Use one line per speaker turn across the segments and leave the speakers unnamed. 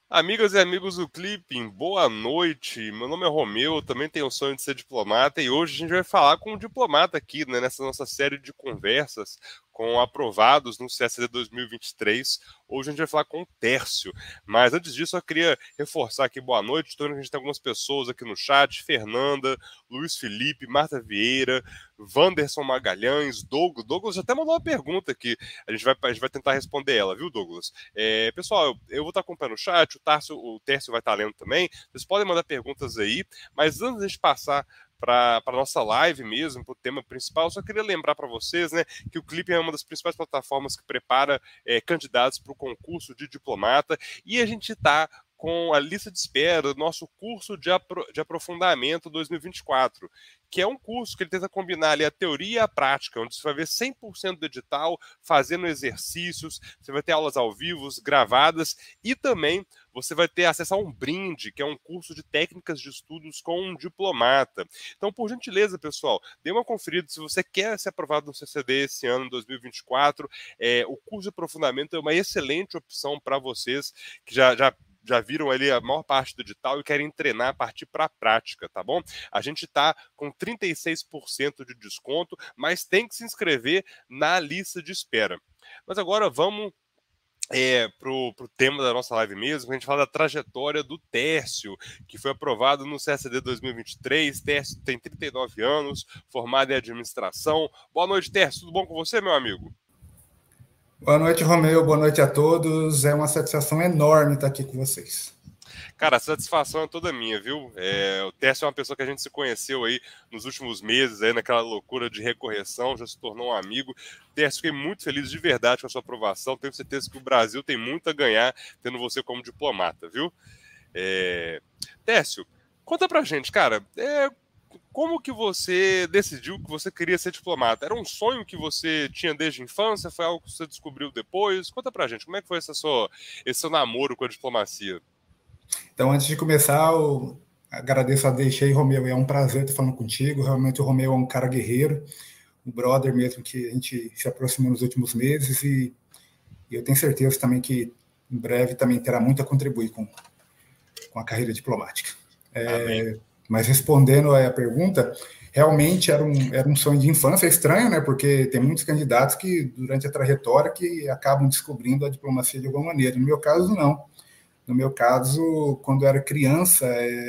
Amigas e amigos do Clipping, boa noite. Meu nome é Romeu, também tenho o sonho de ser diplomata e hoje a gente vai falar com um diplomata aqui, né, nessa nossa série de conversas com aprovados no CSD 2023. Hoje a gente vai falar com o Tércio. Mas antes disso, eu queria reforçar aqui boa noite. Estou vendo que a gente tem algumas pessoas aqui no chat: Fernanda, Luiz Felipe, Marta Vieira, Wanderson Magalhães, Douglas. Douglas já até mandou uma pergunta aqui. A gente vai tentar responder ela, viu, Douglas? Pessoal, eu vou estar acompanhando o chat, o Tércio vai estar lendo também. Vocês podem mandar perguntas aí, mas antes de a gente passar para a nossa live mesmo, para o tema principal, eu só queria lembrar para vocês, né, que o Clipping é uma das principais plataformas que prepara candidatos para o concurso de diplomata, e a gente está com a lista de espera do nosso curso de aprofundamento 2024, que é um curso que ele tenta combinar ali a teoria e a prática, onde você vai ver 100% do edital, fazendo exercícios, você vai ter aulas ao vivo, gravadas, e também você vai ter acesso a um brinde, que é um curso de técnicas de estudos com um diplomata. Então, por gentileza, pessoal, dê uma conferida se você quer ser aprovado no CCD esse ano, 2024. O curso de aprofundamento é uma excelente opção para vocês que já viram ali a maior parte do edital e querem treinar, partir para a prática, tá bom? A gente está com 36% de desconto, mas tem que se inscrever na lista de espera. Mas agora vamos pro tema da nossa live mesmo, a gente fala da trajetória do Tércio, que foi aprovado no CSD 2023. Tércio tem 39 anos, formado em administração. Boa noite, Tércio. Tudo bom com você, meu amigo?
Boa noite, Romeu. Boa noite a todos. É uma satisfação enorme estar aqui com vocês.
Cara, a satisfação é toda minha, viu? O Tércio é uma pessoa que a gente se conheceu aí nos últimos meses, aí naquela loucura de recorreção, já se tornou um amigo. Tércio, fiquei muito feliz de verdade com a sua aprovação. Tenho certeza que o Brasil tem muito a ganhar tendo você como diplomata, viu? Tércio, conta pra gente, cara, como que você decidiu que você queria ser diplomata? Era um sonho que você tinha desde a infância? Foi algo que você descobriu depois? Conta pra gente, como é que foi esse seu namoro com a diplomacia?
Então, antes de começar, eu agradeço a deixa aí, Romeu. É um prazer estar falando contigo. Realmente, o Romeu é um cara guerreiro, um brother mesmo que a gente se aproximou nos últimos meses e eu tenho certeza também que em breve também terá muito a contribuir com a carreira diplomática. Mas respondendo a pergunta, realmente era um sonho de infância. É estranho, né? Porque tem muitos candidatos que, durante a trajetória, que acabam descobrindo a diplomacia de alguma maneira. No meu caso, não. No meu caso, quando eu era criança,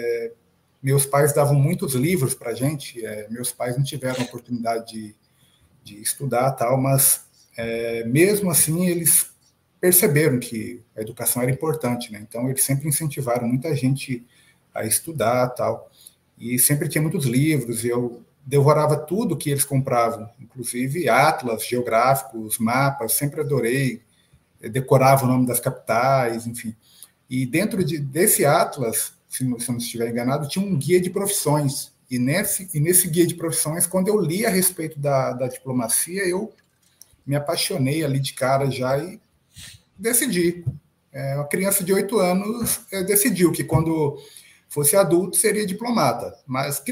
meus pais davam muitos livros para a gente. Meus pais não tiveram a oportunidade de estudar tal, mas mesmo assim eles perceberam que a educação era importante, né? Então eles sempre incentivaram muita gente a estudar tal, e sempre tinha muitos livros. E eu devorava tudo que eles compravam, inclusive atlas geográficos, mapas. Sempre adorei, decorava o nome das capitais, enfim. E dentro desse atlas, se não estiver enganado, tinha um guia de profissões. E nesse guia de profissões, quando eu li a respeito da diplomacia, eu me apaixonei ali de cara já e decidi. Uma criança de 8 anos decidiu que quando fosse adulto seria diplomata. Mas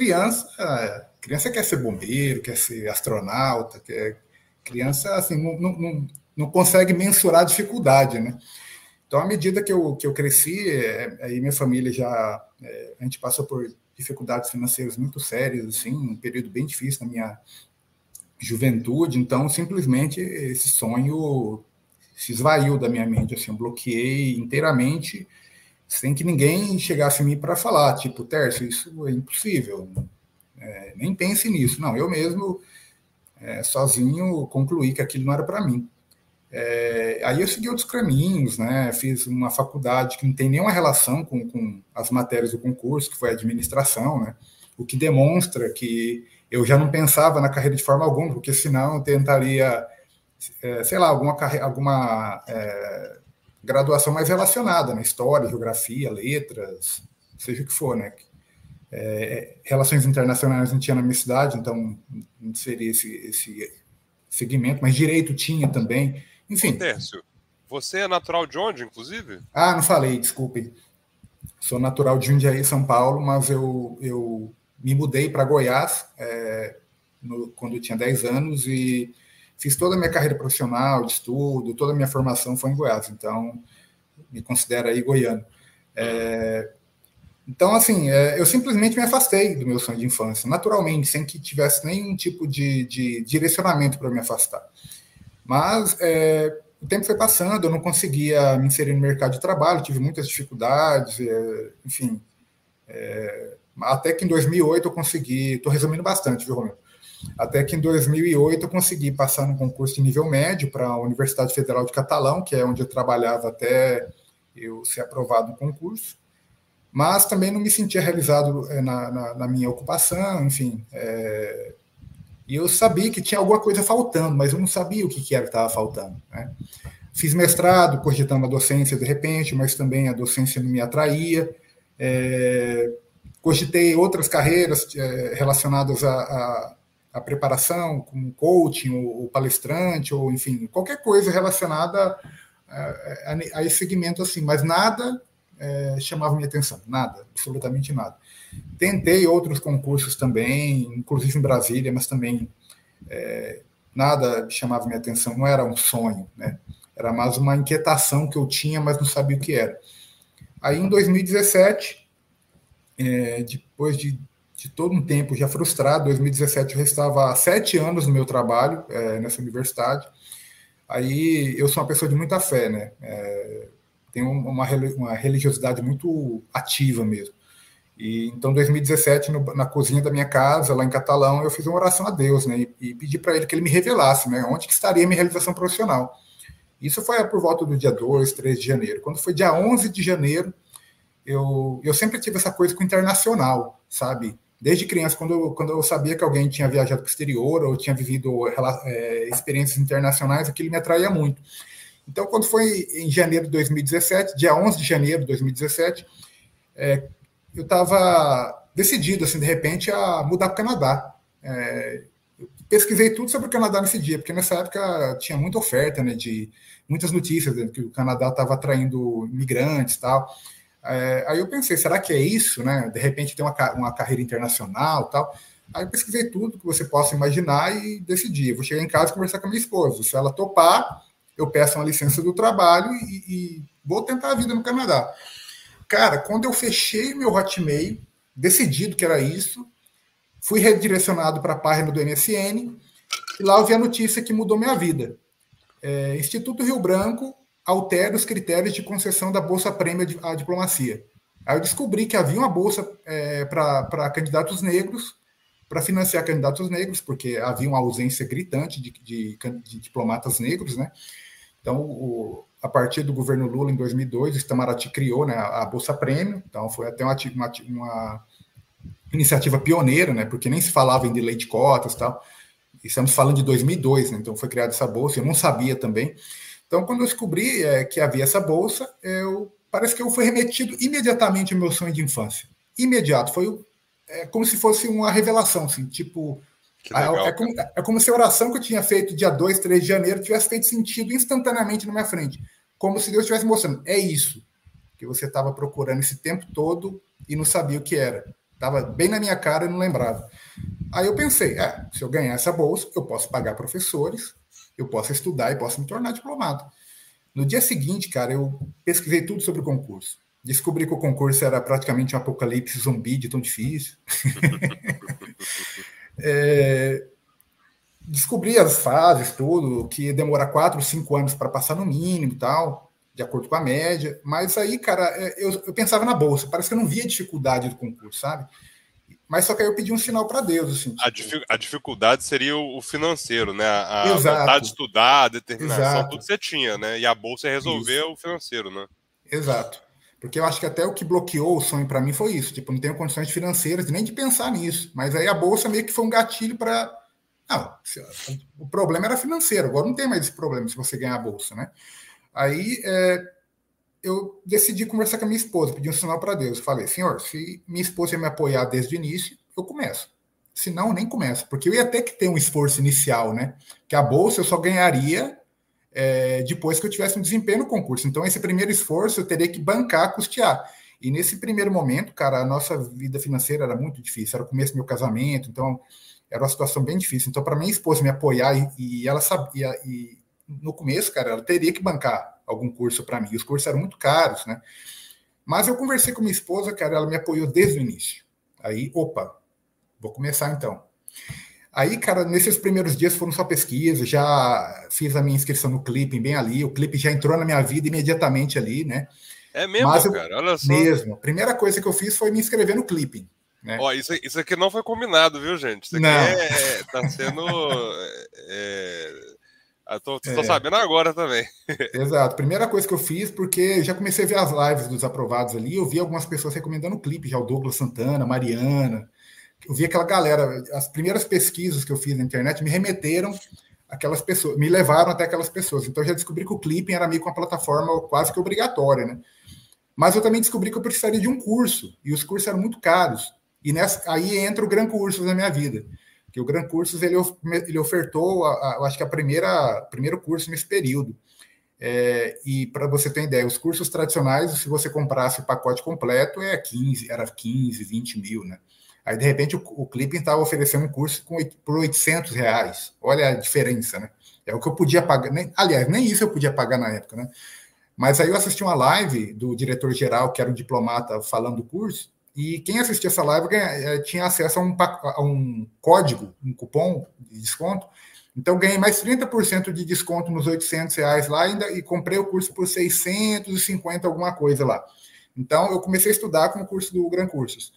criança quer ser bombeiro, quer ser astronauta, criança assim, não consegue mensurar a dificuldade, né? Então, à medida que eu cresci, aí minha família a gente passou por dificuldades financeiras muito sérias, assim, um período bem difícil na minha juventude. Então, simplesmente, esse sonho se esvaiu da minha mente, assim, eu bloqueei inteiramente, sem que ninguém chegasse a mim para falar, tipo, Tércio, isso é impossível, nem pense nisso. Não, eu mesmo, sozinho, concluí que aquilo não era para mim. Aí eu segui outros caminhos, né? Fiz uma faculdade que não tem nenhuma relação com as matérias do concurso, que foi a administração, né? O que demonstra que eu já não pensava na carreira de forma alguma, porque senão eu tentaria, sei lá, alguma graduação mais relacionada, né? História, geografia, letras, seja o que for, né? Relações internacionais não tinha na minha cidade, então não seria esse segmento, mas direito tinha também.
Ô,
Enfim.
Tércio, você é natural de onde, inclusive?
Não falei, desculpe. Sou natural de Jundiaí, São Paulo, mas eu me mudei para Goiás quando eu tinha 10 anos e fiz toda a minha carreira profissional, de estudo, toda a minha formação foi em Goiás, então me considero aí goiano. Então, assim, eu simplesmente me afastei do meu sonho de infância, naturalmente, sem que tivesse nenhum tipo de direcionamento para me afastar. Mas o tempo foi passando, eu não conseguia me inserir no mercado de trabalho, tive muitas dificuldades, enfim. Até que em 2008 eu consegui, estou resumindo bastante, viu, Romero? Até que em 2008 eu consegui passar num concurso de nível médio para a Universidade Federal de Catalão, que é onde eu trabalhava até eu ser aprovado no concurso. Mas também não me sentia realizado na minha ocupação, enfim. E eu sabia que tinha alguma coisa faltando, mas eu não sabia o que era que estava faltando, né? Fiz mestrado, cogitando a docência de repente, mas também a docência não me atraía. Cogitei outras carreiras relacionadas à preparação, como coaching, ou palestrante, ou enfim, qualquer coisa relacionada a esse segmento assim, mas nada chamava minha atenção, nada, absolutamente nada. Tentei outros concursos também, inclusive em Brasília, mas também nada chamava minha atenção, não era um sonho, né? Era mais uma inquietação que eu tinha, mas não sabia o que era. Aí, em 2017, depois de todo um tempo já frustrado, 2017 eu estava há 7 anos no meu trabalho nessa universidade. Aí, eu sou uma pessoa de muita fé, né? Tenho uma religiosidade muito ativa mesmo. E então, em 2017, na cozinha da minha casa, lá em Catalão, eu fiz uma oração a Deus, né? E pedi para ele que ele me revelasse, né? Onde que estaria a minha realização profissional. Isso foi por volta do dia 2, 3 de janeiro. Quando foi dia 11 de janeiro, eu sempre tive essa coisa com o internacional, sabe? Desde criança, quando eu sabia que alguém tinha viajado para o exterior ou tinha vivido experiências internacionais, aquilo me atraía muito. Então, quando foi em janeiro de 2017, dia 11 de janeiro de 2017, eu estava decidido, assim, de repente, a mudar para o Canadá. Eu pesquisei tudo sobre o Canadá nesse dia, porque nessa época tinha muita oferta, né, de muitas notícias, né, que o Canadá estava atraindo imigrantes e tal. Aí eu pensei, será que é isso, né? De repente tem uma carreira internacional e tal. Aí eu pesquisei tudo que você possa imaginar e decidi. Eu vou chegar em casa e conversar com a minha esposa. Se ela topar, eu peço uma licença do trabalho e vou tentar a vida no Canadá. Cara, quando eu fechei meu Hotmail, decidido que era isso, fui redirecionado para a página do MSN e lá eu vi a notícia que mudou minha vida. Instituto Rio Branco altera os critérios de concessão da Bolsa Prêmio à Diplomacia. Aí eu descobri que havia uma bolsa para candidatos negros, para financiar candidatos negros, porque havia uma ausência gritante de diplomatas negros, né? Então, a partir do governo Lula, em 2002, o Itamaraty criou, né, a Bolsa Prêmio. Então, foi até uma iniciativa pioneira, né, porque nem se falava em lei de cotas e tal. Estamos falando de 2002, né, então foi criada essa bolsa. Eu não sabia também. Então, quando eu descobri que havia essa bolsa, parece que eu fui remetido imediatamente ao meu sonho de infância. Imediato. Foi como se fosse uma revelação, assim, tipo... Legal, como se a oração que eu tinha feito dia 2, 3 de janeiro tivesse feito sentido instantaneamente na minha frente. Como se Deus estivesse mostrando. É isso que você estava procurando esse tempo todo e não sabia o que era. Estava bem na minha cara e não lembrava. Aí eu pensei, se eu ganhar essa bolsa, eu posso pagar professores, eu posso estudar e posso me tornar diplomata. No dia seguinte, cara, eu pesquisei tudo sobre o concurso. Descobri que o concurso era praticamente um apocalipse zumbi de tão difícil. Descobri as fases, tudo, que ia demorar 4, 5 anos para passar no mínimo e tal, de acordo com a média. Mas aí, cara, eu pensava na bolsa. Parece que eu não via dificuldade do concurso, sabe? Mas só que aí eu pedi um sinal para Deus. Assim,
tipo... A dificuldade seria o financeiro, né? A
Exato.
vontade de estudar, a determinação,
Exato.
tudo você tinha, né? E a bolsa ia resolver o financeiro, né?
Exato. Porque eu acho que até o que bloqueou o sonho para mim foi isso. Tipo, não tenho condições financeiras nem de pensar nisso. Mas aí a bolsa meio que foi um gatilho para... Não, o problema era financeiro. Agora não tem mais esse problema se você ganhar a bolsa, né? Aí eu decidi conversar com a minha esposa, pedi um sinal para Deus. Falei, Senhor, se minha esposa ia me apoiar desde o início, eu começo. Se não, nem começo. Porque eu ia ter que ter um esforço inicial, né? Que a bolsa eu só ganharia depois que eu tivesse um desempenho no concurso. Então, esse primeiro esforço eu teria que bancar, custear. E nesse primeiro momento, cara, a nossa vida financeira era muito difícil. Era o começo do meu casamento, então era uma situação bem difícil. Então, para minha esposa me apoiar, e ela sabia, e no começo, cara, ela teria que bancar algum curso para mim. Os cursos eram muito caros, né? Mas eu conversei com minha esposa, cara, ela me apoiou desde o início. Aí, opa, vou começar então. Aí, cara, nesses primeiros dias foram só pesquisa, já fiz a minha inscrição no Clipping bem ali, o Clipping já entrou na minha vida imediatamente ali, né?
É mesmo,
Mas
cara? Olha só.
mesmo, a primeira coisa que eu fiz foi me inscrever no Clipping, né?
Ó, isso aqui não foi combinado, viu, gente? Isso aqui
Não.
tá sendo... Tô sabendo agora também.
Exato. Primeira coisa que eu fiz, porque já comecei a ver as lives dos aprovados ali, eu vi algumas pessoas recomendando o clipe, já o Douglas Santana, Mariana, eu vi aquela galera, as primeiras pesquisas que eu fiz na internet me remeteram aquelas pessoas, me levaram até aquelas pessoas. Então eu já descobri que o Clipping era meio que uma plataforma quase que obrigatória, né? Mas eu também descobri que eu precisaria de um curso, e os cursos eram muito caros. E aí entra o Gran Cursos na minha vida. Que o Gran Cursos ele ofertou, eu acho que primeiro curso nesse período. E para você ter ideia, os cursos tradicionais, se você comprasse o pacote completo, era 15, 20 mil, né? Aí, de repente, o Clipping estava oferecendo um curso por R$ 800. Olha a diferença, né? É o que eu podia pagar. Aliás, nem isso eu podia pagar na época, né? Mas aí eu assisti uma live do diretor-geral, que era um diplomata, falando do curso, e quem assistia essa live tinha acesso a um código, um cupom de desconto. Então, ganhei mais 30% de desconto nos R$ 800 lá e comprei o curso por 650 alguma coisa lá. Então, eu comecei a estudar com o curso do Gran Cursos.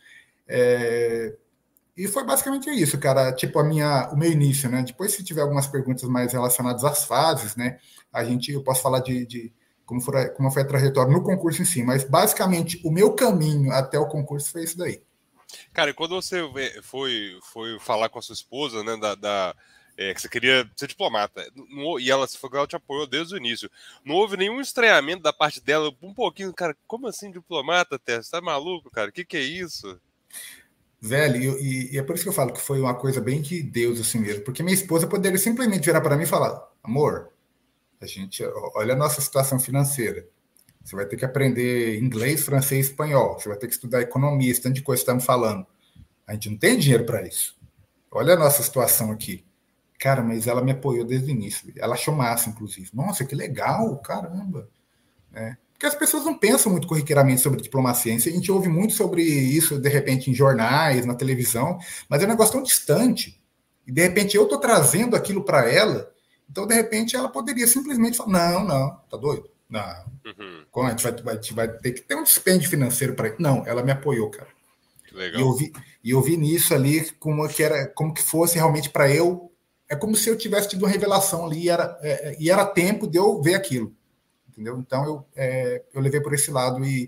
E foi basicamente isso, cara. Tipo, o meu início, né? Depois, se tiver algumas perguntas mais relacionadas às fases, né? Eu posso falar de como foi a trajetória no concurso em si, mas basicamente o meu caminho até o concurso foi isso daí.
Cara, e quando você foi falar com a sua esposa, né, que você queria ser diplomata, e ela te apoiou desde o início, não houve nenhum estranhamento da parte dela, um pouquinho, cara, como assim diplomata, Tess? Você tá maluco, cara? O que é isso?
Velho, e é por isso que eu falo que foi uma coisa bem de Deus assim mesmo, porque minha esposa poderia simplesmente virar para mim e falar: amor, olha a nossa situação financeira. Você vai ter que aprender inglês, francês, espanhol. Você vai ter que estudar economia, esse tanto de coisa que estamos falando. A gente não tem dinheiro para isso. Olha a nossa situação aqui. Cara, mas ela me apoiou desde o início. Ela achou massa, inclusive. Nossa, que legal, caramba. Porque as pessoas não pensam muito corriqueiramente sobre diplomacia. A gente ouve muito sobre isso, de repente, em jornais, na televisão, mas é um negócio tão distante. E, de repente, eu estou trazendo aquilo para ela. Então, de repente, ela poderia simplesmente falar: não, tá doido? Não. Uhum. A gente vai ter que ter um dispêndio financeiro para isso. Não, ela me apoiou, cara.
Que legal.
E eu vi nisso ali como que fosse realmente para eu. É como se eu tivesse tido uma revelação ali e era tempo de eu ver aquilo. Entendeu? Então eu levei por esse lado e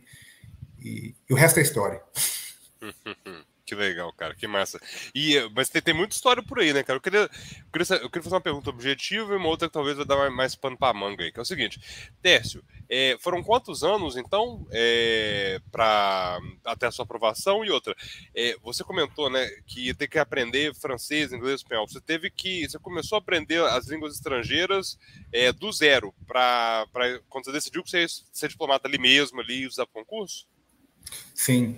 o resto é história.
Que legal, cara, que massa. Mas tem muita história por aí, né, cara? Eu queria fazer uma pergunta objetiva e uma outra que talvez vai dar mais pano pra manga aí, que é o seguinte: Tércio, foram quantos anos, então, até a sua aprovação? E outra, você comentou, né, que ia ter que aprender francês, inglês, espanhol. Você começou a aprender as línguas estrangeiras do zero, quando você decidiu que você ia ser diplomata ali mesmo, ali, e usar concurso?
Sim,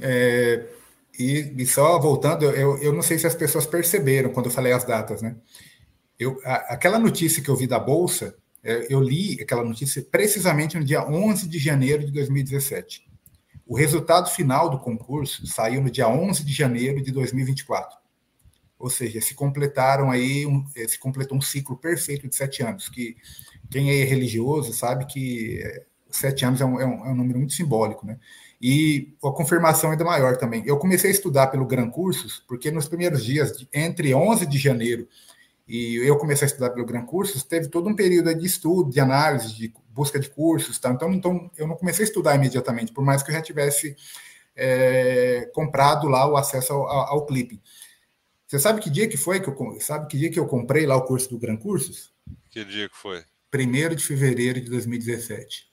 e só voltando, eu não sei se as pessoas perceberam quando eu falei as datas, né? Aquela notícia que eu vi da Bolsa, eu li aquela notícia precisamente no dia 11 de janeiro de 2017. O resultado final do concurso saiu no dia 11 de janeiro de 2024. Ou seja, se completou um ciclo perfeito de 7 anos, que quem é religioso sabe que 7 anos é um número muito simbólico, né? E a confirmação ainda maior também. Eu comecei a estudar pelo Gran Cursos, porque nos primeiros dias, entre 11 de janeiro e eu comecei a estudar pelo Gran Cursos, teve todo um período de estudo, de análise, de busca de cursos, tá? Então eu não comecei a estudar imediatamente, por mais que eu já tivesse comprado lá o acesso ao Clipping. Você sabe que dia que foi que eu comprei lá o curso do Gran Cursos?
Que dia que foi?
1º de fevereiro de 2017.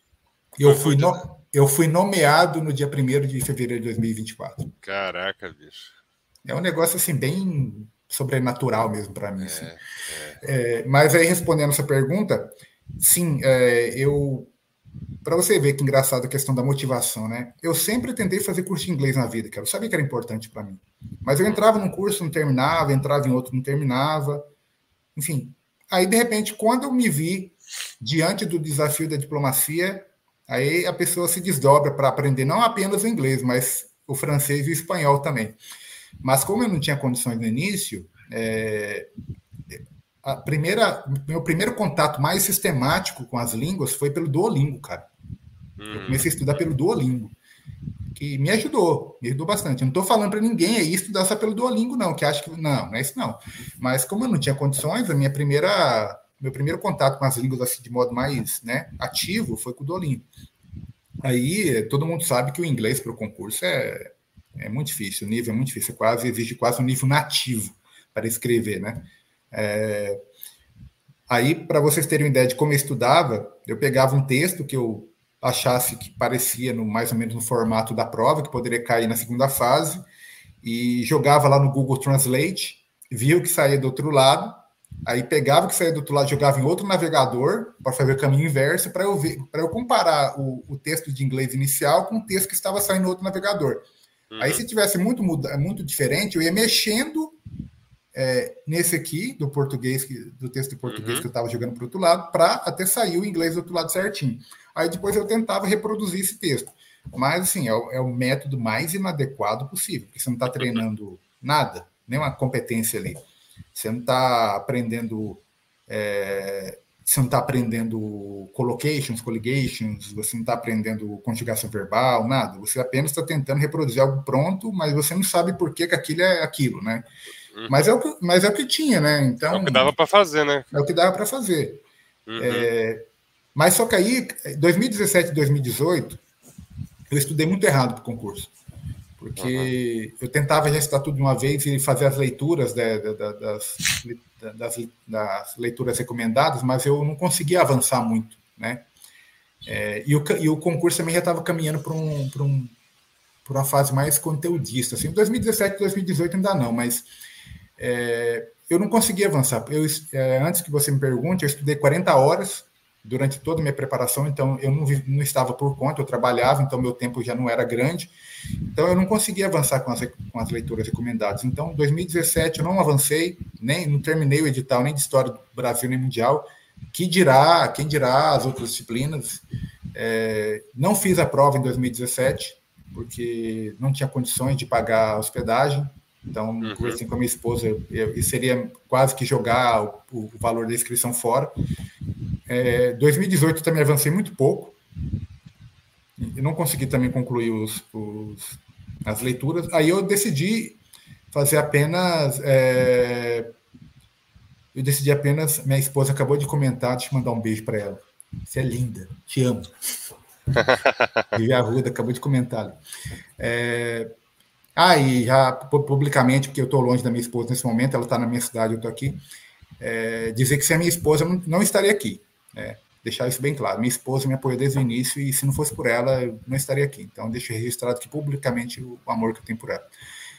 Eu fui nomeado no dia 1º de fevereiro de 2024.
Caraca, bicho.
É um negócio assim bem sobrenatural mesmo para mim. Assim. Mas aí respondendo essa pergunta, sim, para você ver que engraçado a questão da motivação, né? Eu sempre tentei fazer curso de inglês na vida, cara. Eu sabia que era importante para mim. Mas eu entrava num curso, não terminava, entrava em outro, não terminava. Enfim, aí de repente, quando eu me vi diante do desafio da diplomacia, Aí a pessoa se desdobra para aprender não apenas o inglês, mas o francês e o espanhol também. Mas como eu não tinha condições no início, meu primeiro contato mais sistemático com as línguas foi pelo Duolingo, cara. Eu comecei a estudar pelo Duolingo, que me ajudou bastante. Eu não estou falando para ninguém aí estudar só pelo Duolingo, não, que acha que não é isso não. Mas como eu não tinha condições, meu primeiro contato com as línguas assim, de modo mais, né, ativo foi com o Duolingo. Aí todo mundo sabe que o inglês para o concurso é muito difícil, o nível é muito difícil, exige quase um nível nativo para escrever, né? Aí, para vocês terem uma ideia de como eu estudava, eu pegava um texto que eu achasse que parecia mais ou menos no formato da prova, que poderia cair na segunda fase, e jogava lá no Google Translate, via o que saía do outro lado, aí pegava o que saía do outro lado, jogava em outro navegador para fazer o caminho inverso, para eu comparar o texto de inglês inicial com o texto que estava saindo no outro navegador. Aí, se tivesse muito diferente, eu ia mexendo nesse aqui, do português, do texto de português que eu estava jogando para o outro lado, para até sair o inglês do outro lado certinho. Aí depois eu tentava reproduzir esse texto. Mas, assim, é o método mais inadequado possível, porque você não está treinando nada, nenhuma competência ali. Você não está aprendendo... você não está aprendendo collocations, colligations, você não está aprendendo conjugação verbal, nada. Você apenas está tentando reproduzir algo pronto, mas você não sabe por que aquilo é aquilo, né? Mas é o que tinha, né? Então,
é o que dava para fazer, né?
É o que dava para fazer. Mas só que aí, 2017 e 2018, eu estudei muito errado para o concurso. Porque eu tentava já estudar tudo de uma vez e fazer as leituras das leituras recomendadas, mas eu não conseguia avançar muito, né? E o concurso também já estava caminhando para uma fase mais conteudista. Assim, 2017 e 2018 ainda não, mas eu não conseguia avançar. Antes que você me pergunte, eu estudei 40 horas durante toda a minha preparação, então eu não estava por conta, eu trabalhava, então meu tempo já não era grande, então eu não conseguia avançar com as leituras recomendadas. Então, em 2017 eu não avancei, não terminei o edital nem de História do Brasil nem Mundial, quem dirá as outras disciplinas. Não fiz a prova em 2017, porque não tinha condições de pagar a hospedagem. Então, conversei com a minha esposa, e seria quase que jogar o valor da inscrição fora. 2018 também avancei muito pouco. Eu não consegui também concluir as leituras. Aí eu decidi fazer apenas... Minha esposa acabou de comentar, deixa eu mandar um beijo para ela. Você é linda, te amo. Vivi Arruda acabou de comentar. E já publicamente, porque eu estou longe da minha esposa nesse momento, ela está na minha cidade, eu estou aqui, dizer que sem a minha esposa eu não estaria aqui. Deixar isso bem claro. Minha esposa me apoiou desde o início e se não fosse por ela, eu não estaria aqui. Então, deixo registrado aqui publicamente o amor que eu tenho por ela.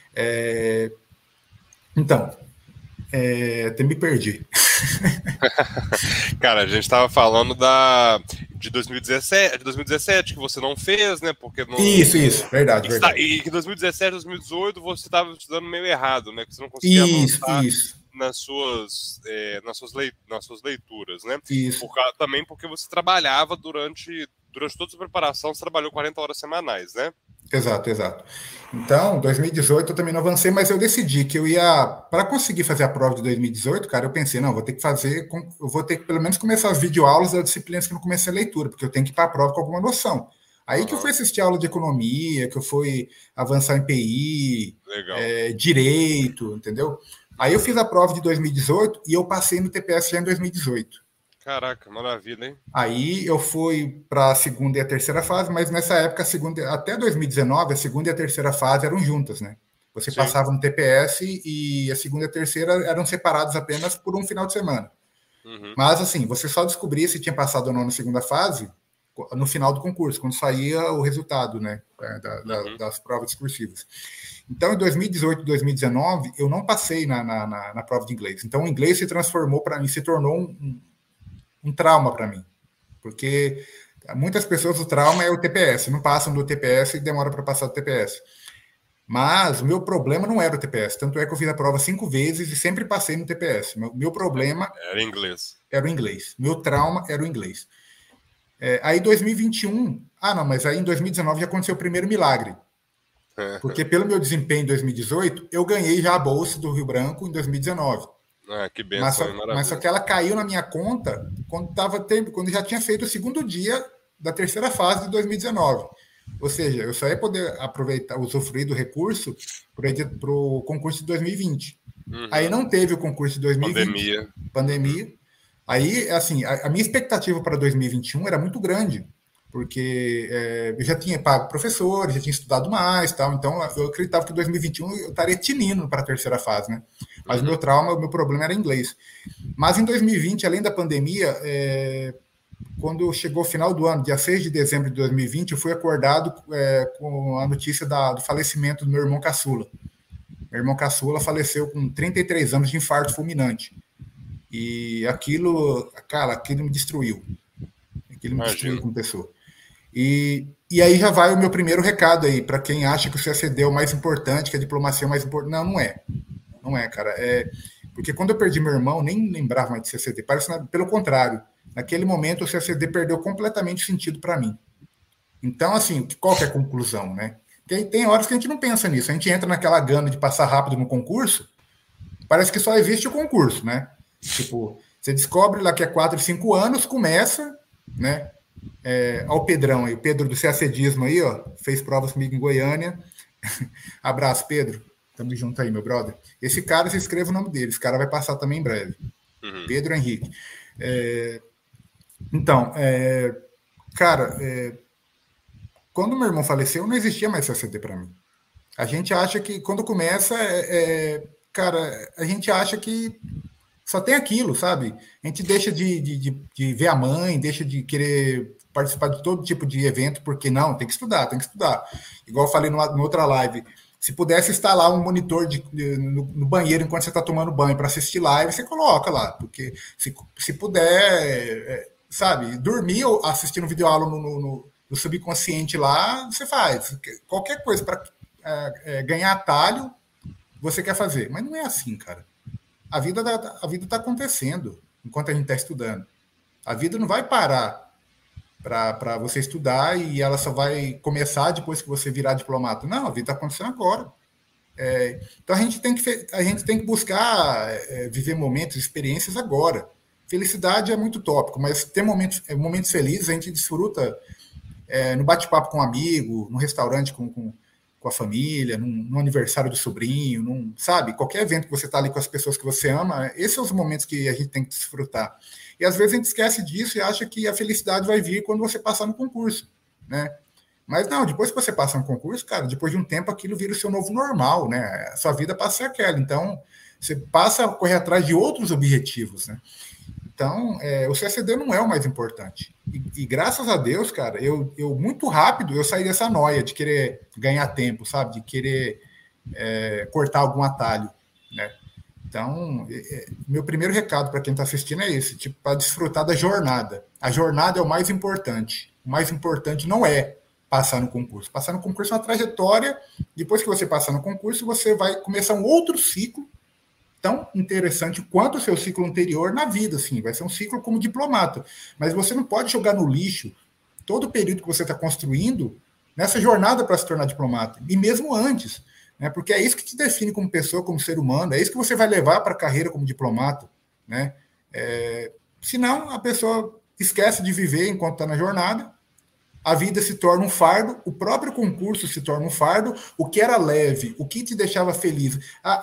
Então, até me perdi.
Cara, a gente estava falando de 2017, que você não fez, né? Porque não...
Isso, verdade.
E que 2017, 2018 você estava estudando meio errado, né? Que você não conseguia avançar nas suas leituras, né? Também porque você trabalhava durante toda a preparação, você trabalhou 40 horas semanais, né?
Exato. Então, 2018 eu também não avancei, mas eu decidi que eu ia, para conseguir fazer a prova de 2018, cara, eu pensei, não, eu vou ter que pelo menos começar as videoaulas das disciplinas que eu não comecei a leitura, porque eu tenho que ir para a prova com alguma noção. Aí que eu fui assistir aula de economia, que eu fui avançar em PI, direito, entendeu? Aí eu fiz a prova de 2018 e eu passei no TPS já em 2018.
Caraca, maravilha, hein?
Aí eu fui para a segunda e a terceira fase, mas nessa época, até 2019, a segunda e a terceira fase eram juntas, né? Você passava no TPS e a segunda e a terceira eram separadas apenas por um final de semana. Mas, assim, você só descobria se tinha passado ou não na segunda fase no final do concurso, quando saía o resultado, né? Das provas discursivas. Então, em 2018 e 2019, eu não passei na prova de inglês. Então, o inglês se tornou um trauma para mim, porque muitas pessoas o trauma é o TPS, não passam do TPS e demora para passar do TPS. Mas o meu problema não era o TPS, tanto é que eu fiz a prova 5 vezes e sempre passei no TPS. Meu problema
era inglês.
Era o inglês. Meu trauma era o inglês. Aí 2021... não, mas aí em 2019 já aconteceu o primeiro milagre. Porque pelo meu desempenho em 2018, eu ganhei já a bolsa do Rio Branco em 2019.
Que benção,
mas só que ela caiu na minha conta quando já tinha feito o segundo dia da terceira fase de 2019. Ou seja, eu só ia poder aproveitar, usufruir do recurso para o concurso de 2020. Aí não teve o concurso de 2020. Pandemia. Aí, assim, a minha expectativa para 2021 era muito grande, porque eu já tinha pago professores, já tinha estudado mais, tal, então eu acreditava que em 2021 eu estaria tinindo para a terceira fase, né? Mas o meu problema era inglês. Mas em 2020, além da pandemia, quando chegou o final do ano, dia 6 de dezembro de 2020, eu fui acordado com a notícia do falecimento do meu irmão caçula. Meu irmão caçula faleceu com 33 anos de infarto fulminante. E aquilo me destruiu. Aquilo me destruiu como pessoa. E aí já vai o meu primeiro recado aí, para quem acha que o CACD é o mais importante, que a diplomacia é o mais importante. Não é. Não é, cara. Porque quando eu perdi meu irmão, nem lembrava mais de CACD. Pelo contrário. Naquele momento, o CACD perdeu completamente o sentido para mim. Então, assim, qual que é a conclusão, né? Porque tem horas que a gente não pensa nisso. A gente entra naquela gana de passar rápido no concurso, parece que só existe o concurso, né? Tipo, você descobre lá que é 4, 5 anos, começa, né? Olha o Pedrão aí, o Pedro do CACDismo aí, ó, fez provas comigo em Goiânia. Abraço, Pedro. Tamo junto aí, meu brother. Esse cara, se escreva o nome dele, esse cara vai passar também em breve. Pedro Henrique. Então, cara, quando meu irmão faleceu, não existia mais CACD para mim. A gente acha que, quando começa, cara, a gente acha que só tem aquilo, sabe? A gente deixa de ver a mãe, deixa de querer participar de todo tipo de evento, porque não, tem que estudar. Igual eu falei numa outra live, se pudesse instalar um monitor no banheiro enquanto você está tomando banho para assistir live, você coloca lá, porque se puder, sabe, dormir ou assistindo videoaula no subconsciente lá, você faz. Qualquer coisa para ganhar atalho, você quer fazer. Mas não é assim, cara. A vida está acontecendo enquanto a gente está estudando. A vida não vai parar para você estudar e ela só vai começar depois que você virar diplomata. Não, a vida está acontecendo agora. Então a gente tem que buscar viver momentos, experiências agora. Felicidade é muito tópico, mas ter momentos felizes a gente desfruta no bate-papo com um amigo, no restaurante com a família, num aniversário do sobrinho, sabe? Qualquer evento que você está ali com as pessoas que você ama, esses são os momentos que a gente tem que desfrutar. E às vezes a gente esquece disso e acha que a felicidade vai vir quando você passar no concurso, né? Mas não, depois que você passa no concurso, cara, depois de um tempo aquilo vira o seu novo normal, né? A sua vida passa a ser aquela. Então, você passa a correr atrás de outros objetivos, né? Então, o CACD não é o mais importante. E graças a Deus, cara, eu muito rápido eu saí dessa noia de querer ganhar tempo, sabe? De querer cortar algum atalho, né? Então, meu primeiro recado para quem está assistindo é esse, tipo, para desfrutar da jornada. A jornada é o mais importante. O mais importante não é passar no concurso. Passar no concurso é uma trajetória. Depois que você passar no concurso, você vai começar um outro ciclo tão interessante quanto o seu ciclo anterior na vida, assim, vai ser um ciclo como diplomata, mas você não pode jogar no lixo todo o período que você está construindo nessa jornada para se tornar diplomata, e mesmo antes, né, porque é isso que te define como pessoa, como ser humano, é isso que você vai levar para a carreira como diplomata, né, senão a pessoa esquece de viver enquanto está na jornada, a vida se torna um fardo, o próprio concurso se torna um fardo, o que era leve, o que te deixava feliz,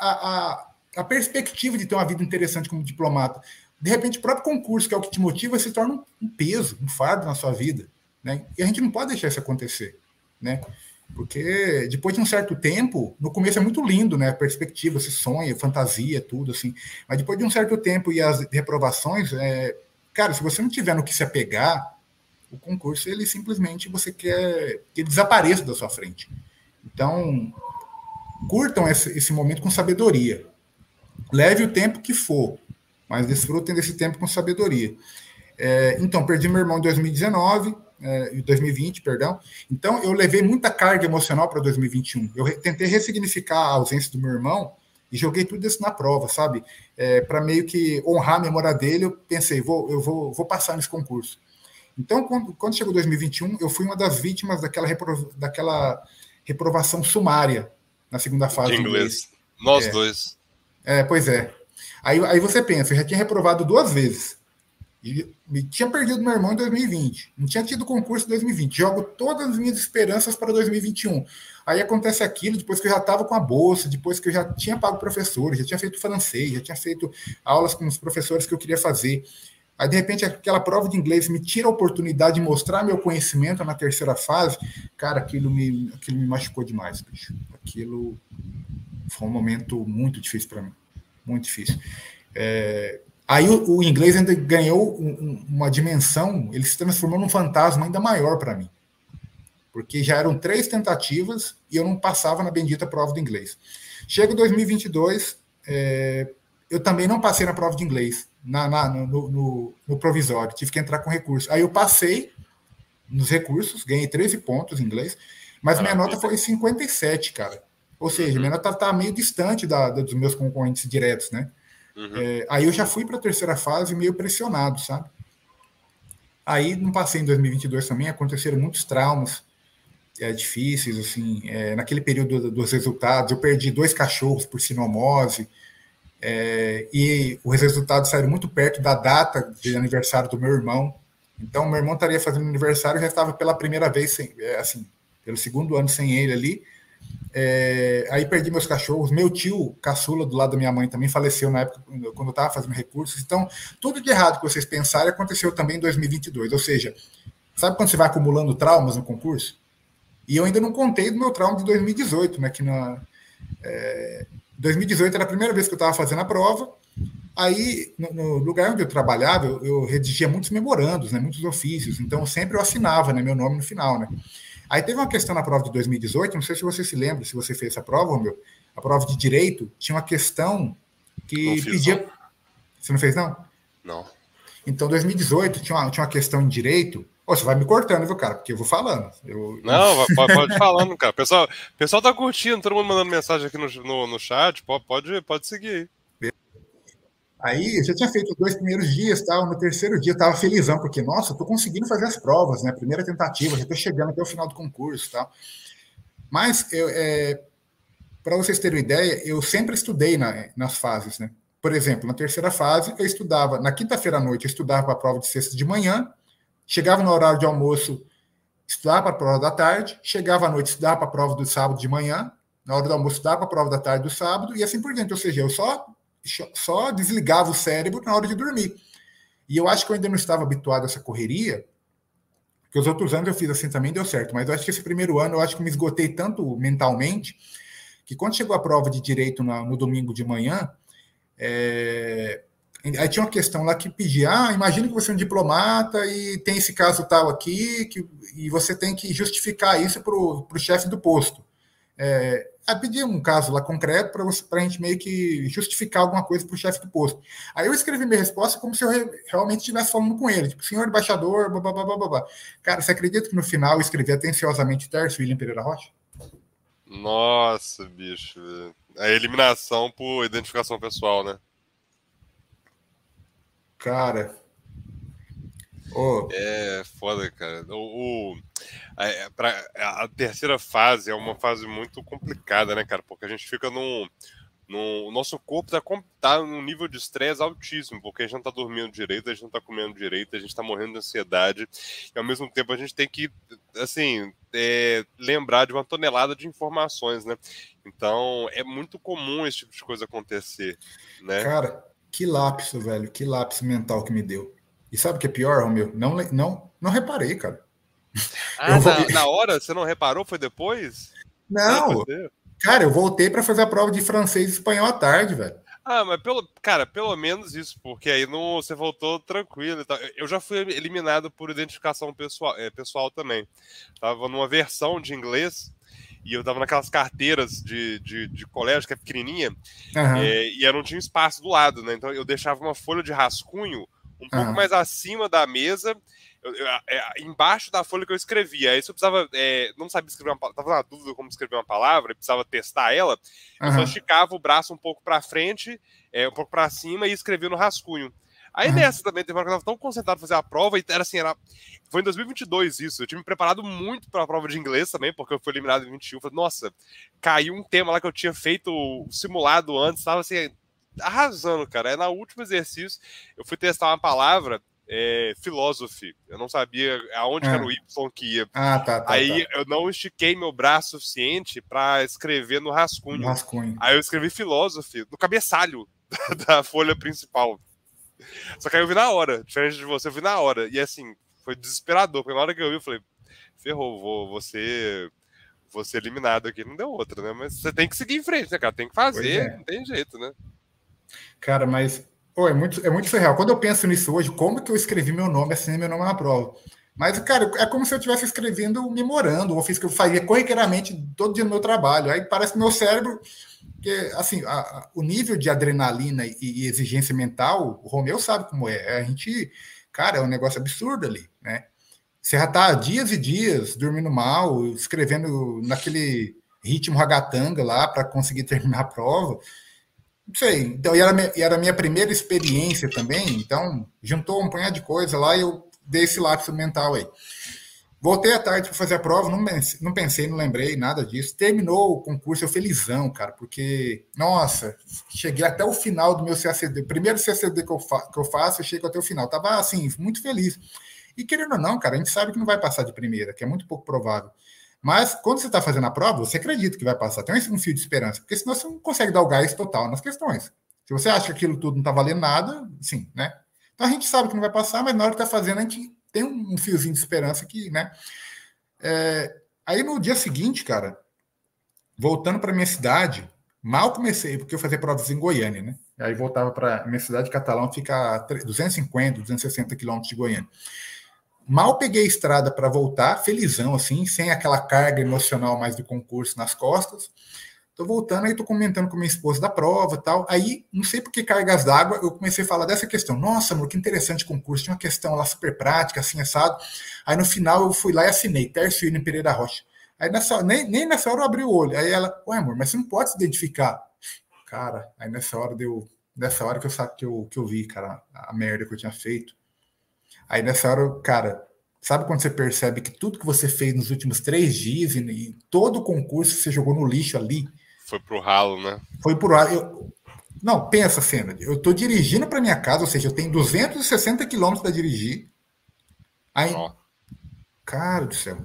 a perspectiva de ter uma vida interessante como diplomata. De repente, o próprio concurso, que é o que te motiva, se torna um peso, um fardo na sua vida, né? E a gente não pode deixar isso acontecer, né? Porque depois de um certo tempo, no começo é muito lindo, né? A perspectiva, você sonha, fantasia, tudo assim. Mas depois de um certo tempo e as reprovações, cara, se você não tiver no que se apegar, o concurso, ele simplesmente você quer que ele desapareça da sua frente. Então, curtam esse momento com sabedoria. Leve o tempo que for, mas desfrutem desse tempo com sabedoria. Então, perdi meu irmão em 2020, perdão. Então, eu levei muita carga emocional para 2021. Eu tentei ressignificar a ausência do meu irmão e joguei tudo isso na prova, sabe? Para meio que honrar a memória dele, eu pensei, eu vou passar nesse concurso. Então, quando chegou 2021, eu fui uma das vítimas daquela reprovação sumária na segunda fase de inglês.
Nós dois.
Pois é. Aí você pensa, eu já tinha reprovado 2 vezes. E tinha perdido meu irmão em 2020. Não tinha tido concurso em 2020. Jogo todas as minhas esperanças para 2021. Aí acontece aquilo, depois que eu já estava com a bolsa, depois que eu já tinha pago professores, já tinha feito francês, já tinha feito aulas com os professores que eu queria fazer. Aí, de repente, aquela prova de inglês me tira a oportunidade de mostrar meu conhecimento na terceira fase. Cara, aquilo me machucou demais, bicho. Aquilo foi um momento muito difícil para mim. Muito difícil. Aí o inglês ainda ganhou uma dimensão, ele se transformou num fantasma ainda maior para mim. Porque já eram 3 tentativas e eu não passava na bendita prova de inglês. Chega em 2022, eu também não passei na prova de inglês, no provisório, tive que entrar com recurso. Aí eu passei nos recursos, ganhei 13 pontos em inglês, mas minha nota foi 57, cara. Ou seja, minha nota está meio distante dos meus concorrentes diretos, né? Aí eu já fui para a terceira fase meio pressionado, sabe? Aí não passei em 2022 também, aconteceram muitos traumas difíceis, assim, naquele período dos resultados, eu perdi 2 cachorros por sinomose, e os resultados saíram muito perto da data de aniversário do meu irmão. Então, meu irmão estaria fazendo aniversário, já estava pela primeira vez, pelo segundo ano sem ele ali. Aí perdi meus cachorros. Meu tio, caçula, do lado da minha mãe, também faleceu na época, quando eu estava fazendo recursos. Então, tudo de errado que vocês pensarem aconteceu também em 2022. Ou seja, sabe quando você vai acumulando traumas no concurso? E eu ainda não contei do meu trauma de 2018, né? Que 2018 era a primeira vez que eu estava fazendo a prova. Aí, no lugar onde eu trabalhava, eu redigia muitos memorandos, né, muitos ofícios. Então, sempre eu assinava, né, meu nome no final, né? Aí teve uma questão na prova de 2018, não sei se você se lembra, se você fez essa prova, Romeu. A prova de direito tinha uma questão que pedia... Não. Você não fez, não?
Não.
Então, 2018 tinha uma questão em direito. Você vai me cortando, viu, cara? Porque eu vou falando.
Não, pode falando, cara. O pessoal tá curtindo, todo mundo mandando mensagem aqui no chat. Pode seguir aí.
Aí eu já tinha feito os 2 primeiros dias, tal. No terceiro dia eu estava felizão, porque, nossa, eu tô conseguindo fazer as provas, né? Primeira tentativa, já tô chegando até o final do concurso, tal. Mas, para vocês terem uma ideia, eu sempre estudei nas fases, né? Por exemplo, na terceira fase, eu estudava, na quinta-feira à noite, eu estudava para a prova de sexta de manhã, chegava no horário de almoço, estudava para a prova da tarde, chegava à noite, estudava para a prova do sábado de manhã, na hora do almoço, estudava para a prova da tarde do sábado, e assim por diante. Ou seja, eu só desligava o cérebro na hora de dormir. E eu acho que eu ainda não estava habituado a essa correria, porque os outros anos eu fiz assim também, deu certo. Mas eu acho que esse primeiro ano, eu acho que me esgotei tanto mentalmente, que quando chegou a prova de direito no domingo de manhã, aí tinha uma questão lá que pedia, imagina que você é um diplomata e tem esse caso tal aqui, e você tem que justificar isso para o chefe do posto. Aí pedir um caso lá concreto para a gente meio que justificar alguma coisa para o chefe do posto. Aí eu escrevi minha resposta como se eu realmente estivesse falando com ele, tipo, senhor embaixador, blá. Cara, você acredita que no final eu escrevi atenciosamente Tércio William Pereira Rocha?
Nossa, bicho. A eliminação por identificação pessoal, né?
Cara.
Foda, cara. A terceira fase é uma fase muito complicada, né, cara? Porque a gente fica o nosso corpo tá num nível de estresse altíssimo, porque a gente não tá dormindo direito, a gente não tá comendo direito, a gente tá morrendo de ansiedade, e ao mesmo tempo a gente tem que, assim, lembrar de uma tonelada de informações, né? Então, é muito comum esse tipo de coisa acontecer, né?
Cara, que lapso, velho, que lapso mental que me deu. E sabe o que é pior, Romeu? Não reparei, cara.
Na hora? Você não reparou? Foi depois?
Não, cara, eu voltei para fazer a prova de francês e espanhol à tarde, velho.
Mas pelo menos isso, porque aí você voltou tranquilo e tal. Eu já fui eliminado por identificação pessoal também. Tava numa versão de inglês e eu tava naquelas carteiras de colégio que é pequenininha, e não tinha espaço do lado, né? Então eu deixava uma folha de rascunho um pouco mais acima da mesa, embaixo da folha que eu escrevia. Aí se eu precisava, não sabia escrever tava na dúvida como escrever uma palavra, precisava testar ela, eu só esticava o braço um pouco para frente, um pouco para cima e escrevia no rascunho. Aí nessa também, teve uma hora que eu tava tão concentrado em fazer a prova, e era assim, foi em 2022 isso, eu tinha me preparado muito pra prova de inglês também, porque eu fui eliminado em 21, falei, nossa, caiu um tema lá que eu tinha feito simulado antes, tava assim, arrasando, cara. Aí no último exercício, eu fui testar uma palavra, philosophy, eu não sabia aonde que era o Y que ia.
Tá.
Aí eu não estiquei meu braço suficiente pra escrever no rascunho.
No rascunho.
Aí eu escrevi philosophy no cabeçalho da folha principal. Só que aí eu vi na hora, diferente de você, eu vi na hora. E assim, foi desesperador, porque na hora que eu vi, eu falei, ferrou, vou ser eliminado aqui. Não deu outra, né? Mas você tem que seguir em frente, né, cara? Tem que fazer, não tem jeito, né?
Cara, mas é muito surreal. Quando eu penso nisso hoje, como que eu escrevi meu nome, assim, meu nome na prova? Mas, cara, é como se eu estivesse escrevendo um memorando, um ofício que eu fazia corriqueiramente todo dia no meu trabalho. Aí parece que meu cérebro, que, assim, o nível de adrenalina e exigência mental, o Romeu sabe como é. A gente, cara, é um negócio absurdo ali, né? Você já tá dias e dias dormindo mal, escrevendo naquele ritmo ragatanga lá para conseguir terminar a prova. Não sei. Então, e era a minha primeira experiência também, então juntou um punhado de coisa lá e eu dei esse lapso mental aí. Voltei à tarde para fazer a prova, não pensei, não lembrei nada disso. Terminou o concurso, eu felizão, cara, porque, nossa, cheguei até o final do meu CACD. Primeiro CACD que eu faço, eu chego até o final. Tava, assim, muito feliz. E querendo ou não, cara, a gente sabe que não vai passar de primeira, que é muito pouco provável. Mas quando você está fazendo a prova, você acredita que vai passar. Tem um fio de esperança, porque senão você não consegue dar o gás total nas questões. Se você acha que aquilo tudo não está valendo nada, sim, né? Então a gente sabe que não vai passar, mas na hora que está fazendo, a gente tem um fiozinho de esperança que, né? Aí no dia seguinte, cara, voltando para minha cidade, mal comecei, porque eu fazia provas em Goiânia, né? Aí voltava para minha cidade, Catalão, fica a 250, 260 quilômetros de Goiânia. Mal peguei a estrada para voltar, felizão, assim, sem aquela carga emocional mais do concurso nas costas. Tô voltando, aí tô comentando com minha esposa da prova e tal. Aí, não sei por que cargas d'água, eu comecei a falar dessa questão. Nossa, amor, que interessante concurso. Tinha uma questão lá super prática, assim, assado. Aí, no final, eu fui lá e assinei. Tércio William Pereira Rocha. Aí, nem nessa hora eu abri o olho. Aí ela, ué, amor, mas você não pode se identificar. Cara, aí nessa hora que eu vi, cara, a merda que eu tinha feito. Aí nessa hora, cara, sabe quando você percebe que tudo que você fez nos últimos 3 dias e todo o concurso você jogou no lixo ali?
Foi pro ralo, né?
Foi por ar. Não, pensa, cena. Eu tô dirigindo para minha casa, ou seja, eu tenho 260 quilômetros para dirigir. Aí, cara do céu.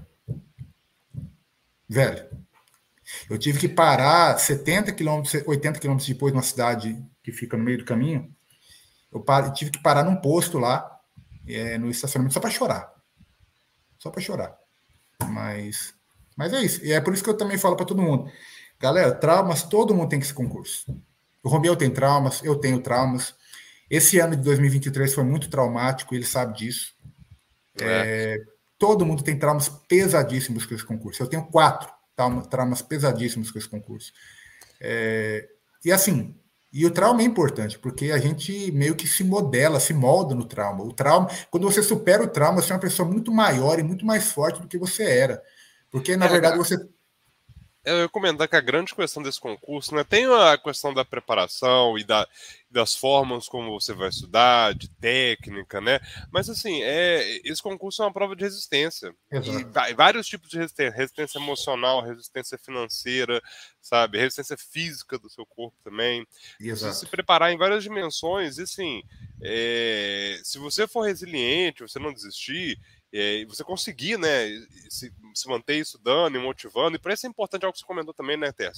Velho, eu tive que parar 70 quilômetros, 80 quilômetros depois numa cidade que fica no meio do caminho. Tive que parar num posto lá, no estacionamento, só para chorar. Só para chorar. Mas é isso. E é por isso que eu também falo para todo mundo. Galera, traumas, todo mundo tem que esse concurso. O Romeu tem traumas, eu tenho traumas. Esse ano de 2023 foi muito traumático, ele sabe disso. Todo mundo tem traumas pesadíssimos com esse concurso. Eu tenho 4 traumas pesadíssimos com esse concurso. E assim, e o trauma é importante, porque a gente meio que se modela, se molda no trauma. O trauma, quando você supera o trauma, você é uma pessoa muito maior e muito mais forte do que você era. Porque, na verdade, você...
Eu ia comentar que a grande questão desse concurso, né, tem a questão da preparação e das formas como você vai estudar, de técnica, né? Mas assim, esse concurso é uma prova de resistência.
Exato.
E vários tipos de resistência, resistência emocional, resistência financeira, sabe? Resistência física do seu corpo também. Precisa se preparar em várias dimensões. E assim, se você for resiliente, você não desistir, você conseguir, né, se manter estudando e motivando, e por isso é importante algo que você comentou também, né, Tércio?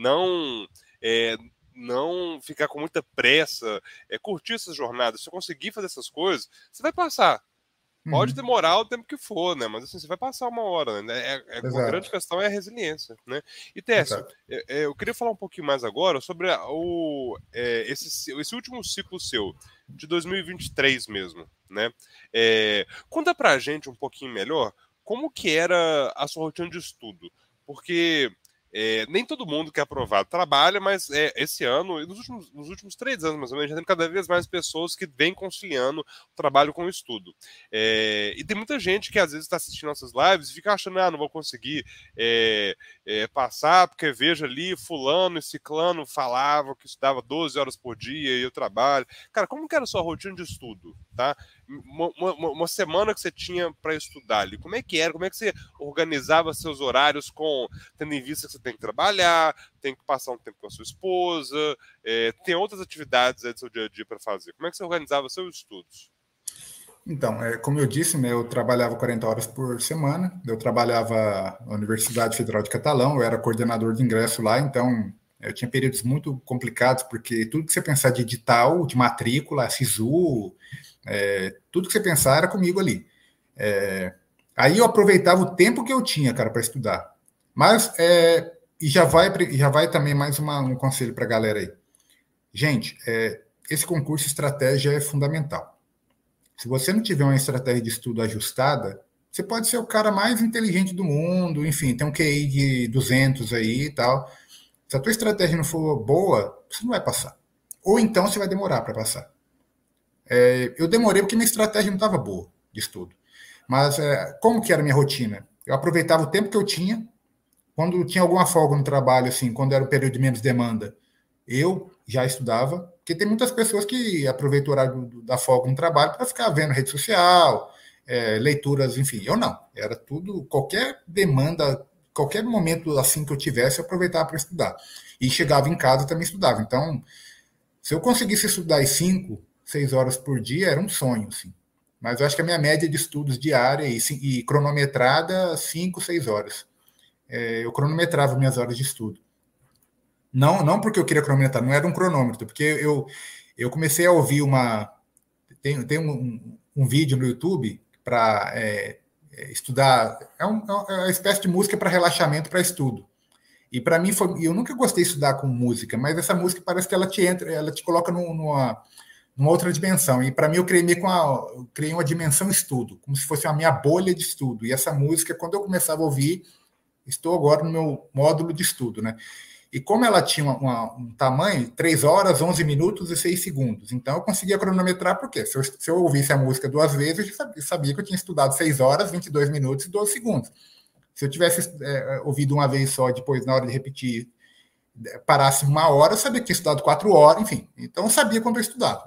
Não ficar com muita pressa, curtir essas jornadas. Se você conseguir fazer essas coisas, você vai passar. Pode demorar o tempo que for, né? Mas assim, você vai passar uma hora, né? A grande questão é a resiliência, né? E Tércio, eu queria falar um pouquinho mais agora sobre esse último ciclo seu, de 2023 mesmo, né? Conta pra gente um pouquinho melhor como que era a sua rotina de estudo, porque Nem todo mundo que é aprovado trabalha, mas esse ano, e nos últimos 3 anos, mais ou menos, já tem cada vez mais pessoas que vêm conciliando o trabalho com o estudo. E tem muita gente que às vezes está assistindo nossas lives e fica achando, não vou conseguir passar, porque vejo ali fulano e ciclano falavam que estudava 12 horas por dia e eu trabalho. Cara, como que era a sua rotina de estudo, tá? Uma semana que você tinha para estudar ali, como é que era? Como é que você organizava seus horários tendo em vista que você tem que trabalhar, tem que passar um tempo com a sua esposa, tem outras atividades do seu dia a dia para fazer? Como é que você organizava seus estudos?
Então, como eu disse, né, eu trabalhava 40 horas por semana, eu trabalhava na Universidade Federal de Catalão, eu era coordenador de ingresso lá, então eu tinha períodos muito complicados, porque tudo que você pensar de edital, de matrícula, SISU, tudo que você pensar era comigo ali. Aí eu aproveitava o tempo que eu tinha, cara, para estudar. Mas, e já vai também mais um conselho para a galera aí. Gente, esse concurso estratégia é fundamental. Se você não tiver uma estratégia de estudo ajustada, você pode ser o cara mais inteligente do mundo, enfim, tem um QI de 200 aí e tal. Se a tua estratégia não for boa, você não vai passar. Ou então você vai demorar para passar. Eu demorei porque minha estratégia não estava boa de estudo. Mas como que era a minha rotina? Eu aproveitava o tempo que eu tinha. Quando tinha alguma folga no trabalho, assim, quando era o período de menos demanda, eu já estudava, porque tem muitas pessoas que aproveitam o horário da folga no trabalho para ficar vendo rede social, leituras, enfim. Eu não. Era tudo, qualquer demanda, qualquer momento assim que eu tivesse, eu aproveitava para estudar. E chegava em casa e também estudava. Então, se eu conseguisse estudar às 5, 6 horas por dia, era um sonho, assim. Mas eu acho que a minha média de estudos diária e cronometrada, 5, 6 horas. Eu cronometrava minhas horas de estudo. Não porque eu queria cronometrar, não era um cronômetro, porque eu comecei a ouvir tem um vídeo no YouTube para estudar, é uma espécie de música para relaxamento, para estudo. E para mim, eu nunca gostei de estudar com música, mas essa música parece que ela te coloca numa outra dimensão. E para mim, eu criei uma dimensão estudo, como se fosse a minha bolha de estudo. E essa música, quando eu começava a ouvir, estou agora no meu módulo de estudo, né? E como ela tinha um tamanho, 3 horas, 11 minutos e 6 segundos. Então, eu conseguia cronometrar, porque se eu ouvisse a música 2 vezes, eu sabia que eu tinha estudado 6 horas, 22 minutos e 12 segundos. Se eu tivesse ouvido uma vez só, depois, na hora de repetir, parasse 1 hora, eu sabia que tinha estudado 4 horas, enfim. Então, eu sabia quando eu estudava.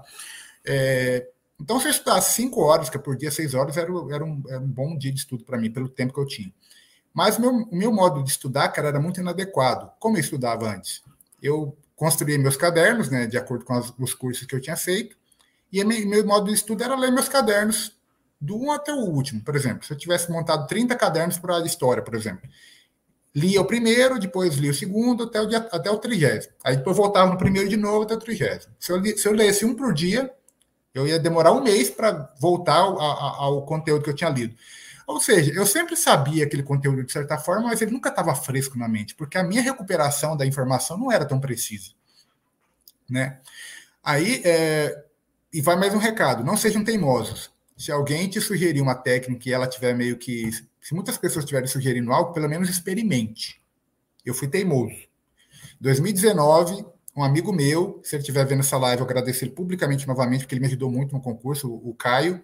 Então, se eu estudasse 5 horas, que por dia 6 horas, era um bom dia de estudo para mim, pelo tempo que eu tinha. Mas o meu modo de estudar, cara, era muito inadequado. Como eu estudava antes? Eu construía meus cadernos, né, de acordo com os cursos que eu tinha feito, e meu modo de estudo era ler meus cadernos do 1 até o último, por exemplo. Se eu tivesse montado 30 cadernos para a história, por exemplo, lia o primeiro, depois lia o segundo, até o 30º. Aí depois voltava no primeiro de novo até o 30º. Se eu lesse um por dia, eu ia demorar 1 mês para voltar ao conteúdo que eu tinha lido. Ou seja, eu sempre sabia aquele conteúdo de certa forma, mas ele nunca estava fresco na mente, porque a minha recuperação da informação não era tão precisa, né? Aí, e vai mais um recado, não sejam teimosos. Se alguém te sugerir uma técnica e ela tiver meio que... Se muitas pessoas estiverem sugerindo algo, pelo menos experimente. Eu fui teimoso. Em 2019, um amigo meu, se ele estiver vendo essa live, eu agradeço ele publicamente novamente, porque ele me ajudou muito no concurso, o Caio.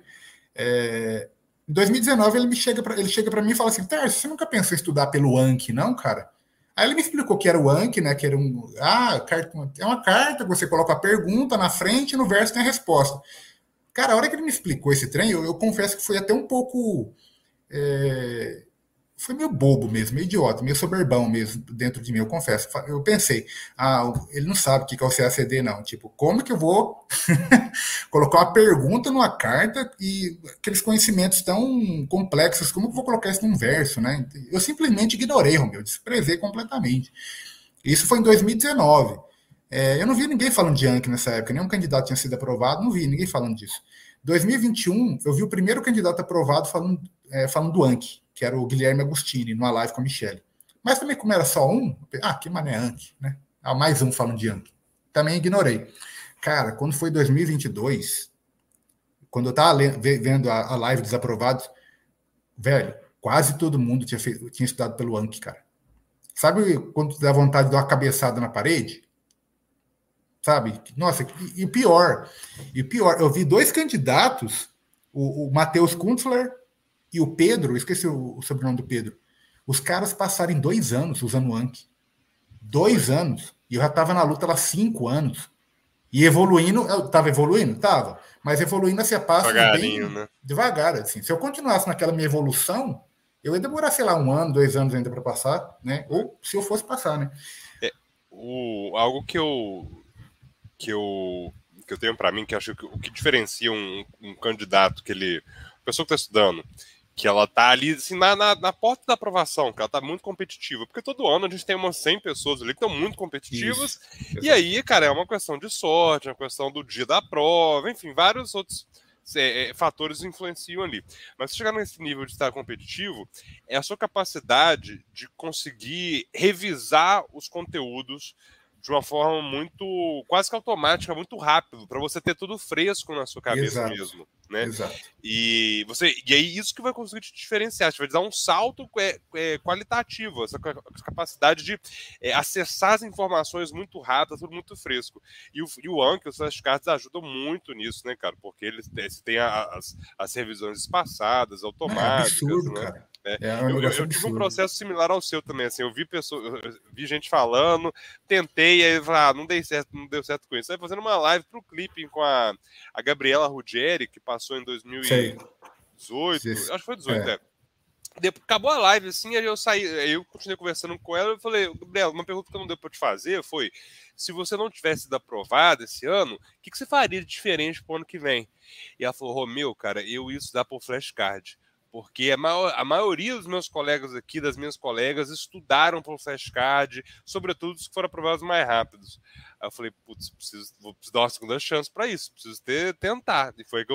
Em 2019, ele chega para mim e fala assim, Tarso, você nunca pensou em estudar pelo Anki, não, cara? Aí ele me explicou que era o Anki, né? Que era é uma carta, você coloca a pergunta na frente e no verso tem a resposta. Cara, a hora que ele me explicou esse trem, eu confesso que foi até um pouco... foi meio bobo mesmo, meio idiota, meio soberbão mesmo dentro de mim, eu confesso. Eu pensei, ele não sabe o que é o CACD, não. Tipo, como que eu vou colocar uma pergunta numa carta e aqueles conhecimentos tão complexos, como eu vou colocar isso num verso, né? Eu simplesmente ignorei, Romeu, desprezei completamente. Isso foi em 2019. Eu não vi ninguém falando de Anki nessa época, nenhum candidato tinha sido aprovado, não vi ninguém falando disso. 2021, eu vi o primeiro candidato aprovado falando do Anki, que era o Guilherme Agostini, numa live com a Michelle. Mas também, como era só um, que mané Anki, né? Mais um falando de Anki. Também ignorei. Cara, quando foi 2022, quando eu tava vendo a live dos aprovados, velho, quase todo mundo tinha estudado pelo Anki, cara. Sabe quando dá vontade de dar uma cabeçada na parede? Sabe? Nossa, e o pior, eu vi dois candidatos, o Matheus Kuntzler e o Pedro, esqueci o sobrenome do Pedro. Os caras passaram 2 anos usando o Anki. 2 anos. E eu já estava na luta há 5 anos. E evoluindo, eu estava evoluindo? Tava. Mas evoluindo assim, a passos
Devagarinho,
bem
né?
devagar. Assim. Se eu continuasse naquela minha evolução, eu ia demorar, sei lá, 1 ano, 2 anos ainda para passar, né? Ou se eu fosse passar, né?
Algo que eu tenho para mim, que acho que o que diferencia um candidato, a pessoa que está estudando, que ela tá ali assim, na porta da aprovação, que ela tá muito competitiva, porque todo ano a gente tem umas 100 pessoas ali que estão muito competitivas, e aí, cara, é uma questão de sorte, é uma questão do dia da prova, enfim, vários outros fatores influenciam ali. Mas se chegar nesse nível de estar competitivo, é a sua capacidade de conseguir revisar os conteúdos de uma forma muito, quase que automática, muito rápido, para você ter tudo fresco na sua cabeça mesmo, né?
Exato.
E aí isso que vai conseguir te diferenciar, vai te dar um salto qualitativo, essa capacidade de acessar as informações muito rápido, tudo muito fresco. E o Anki, os flashcards ajudam muito nisso, né, cara? Porque eles têm as revisões espaçadas, automáticas,
absurdo,
né?
cara.
Eu tive um processo similar ao seu também, assim, eu vi gente falando, tentei, aí não dei certo, não deu certo com isso. Aí fazendo uma live pro Clipping com a Gabriela Ruggieri, que passou em 2018, acho que foi 18, acabou a live, assim, aí eu saí, aí eu continuei conversando com ela, eu falei, Gabriela, uma pergunta que não deu pra te fazer foi, se você não tivesse sido aprovado esse ano, o que você faria de diferente pro ano que vem? E ela falou, Romeu, cara, eu ia estudar por flashcard. Porque a maioria dos meus colegas aqui, das minhas colegas, estudaram por flashcard, sobretudo os que foram aprovados mais rápidos. Aí eu falei, putz, vou dar uma segunda chance para isso, preciso tentar. E foi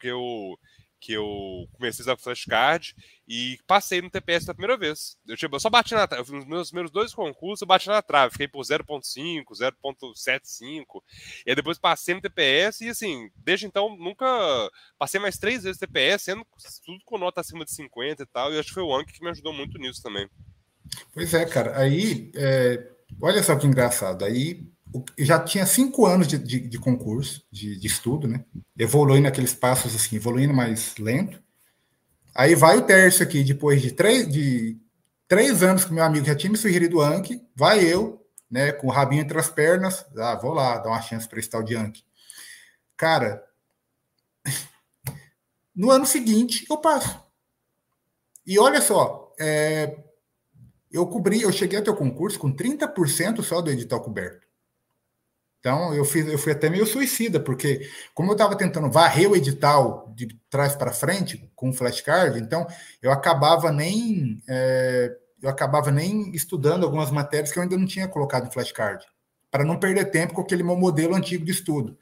que eu comecei a usar flashcard e passei no TPS pela primeira vez. Eu só bati na trave. Nos meus primeiros 2 concursos, eu bati na trave. Fiquei por 0.5, 0.75. E aí depois passei no TPS e, assim, desde então, nunca passei mais 3 vezes TPS, sendo tudo com nota acima de 50 e tal. E acho que foi o Anki que me ajudou muito nisso também.
Pois é, cara. Aí, olha só que engraçado. Aí, já tinha 5 anos de concurso, de estudo, né? Evoluindo naqueles passos assim, evoluindo mais lento. Aí vai o terço aqui, depois de 3 anos que meu amigo já tinha me sugerido o Anki, vai eu, né, com o rabinho entre as pernas, vou lá, dar uma chance para esse tal de Anki. Cara, no ano seguinte eu passo. E olha só, eu cheguei até o concurso com 30% só do edital coberto. Então, eu fui até meio suicida, porque como eu estava tentando varrer o edital de trás para frente com o flashcard, então eu acabava nem estudando algumas matérias que eu ainda não tinha colocado em flashcard, para não perder tempo com aquele meu modelo antigo de estudo.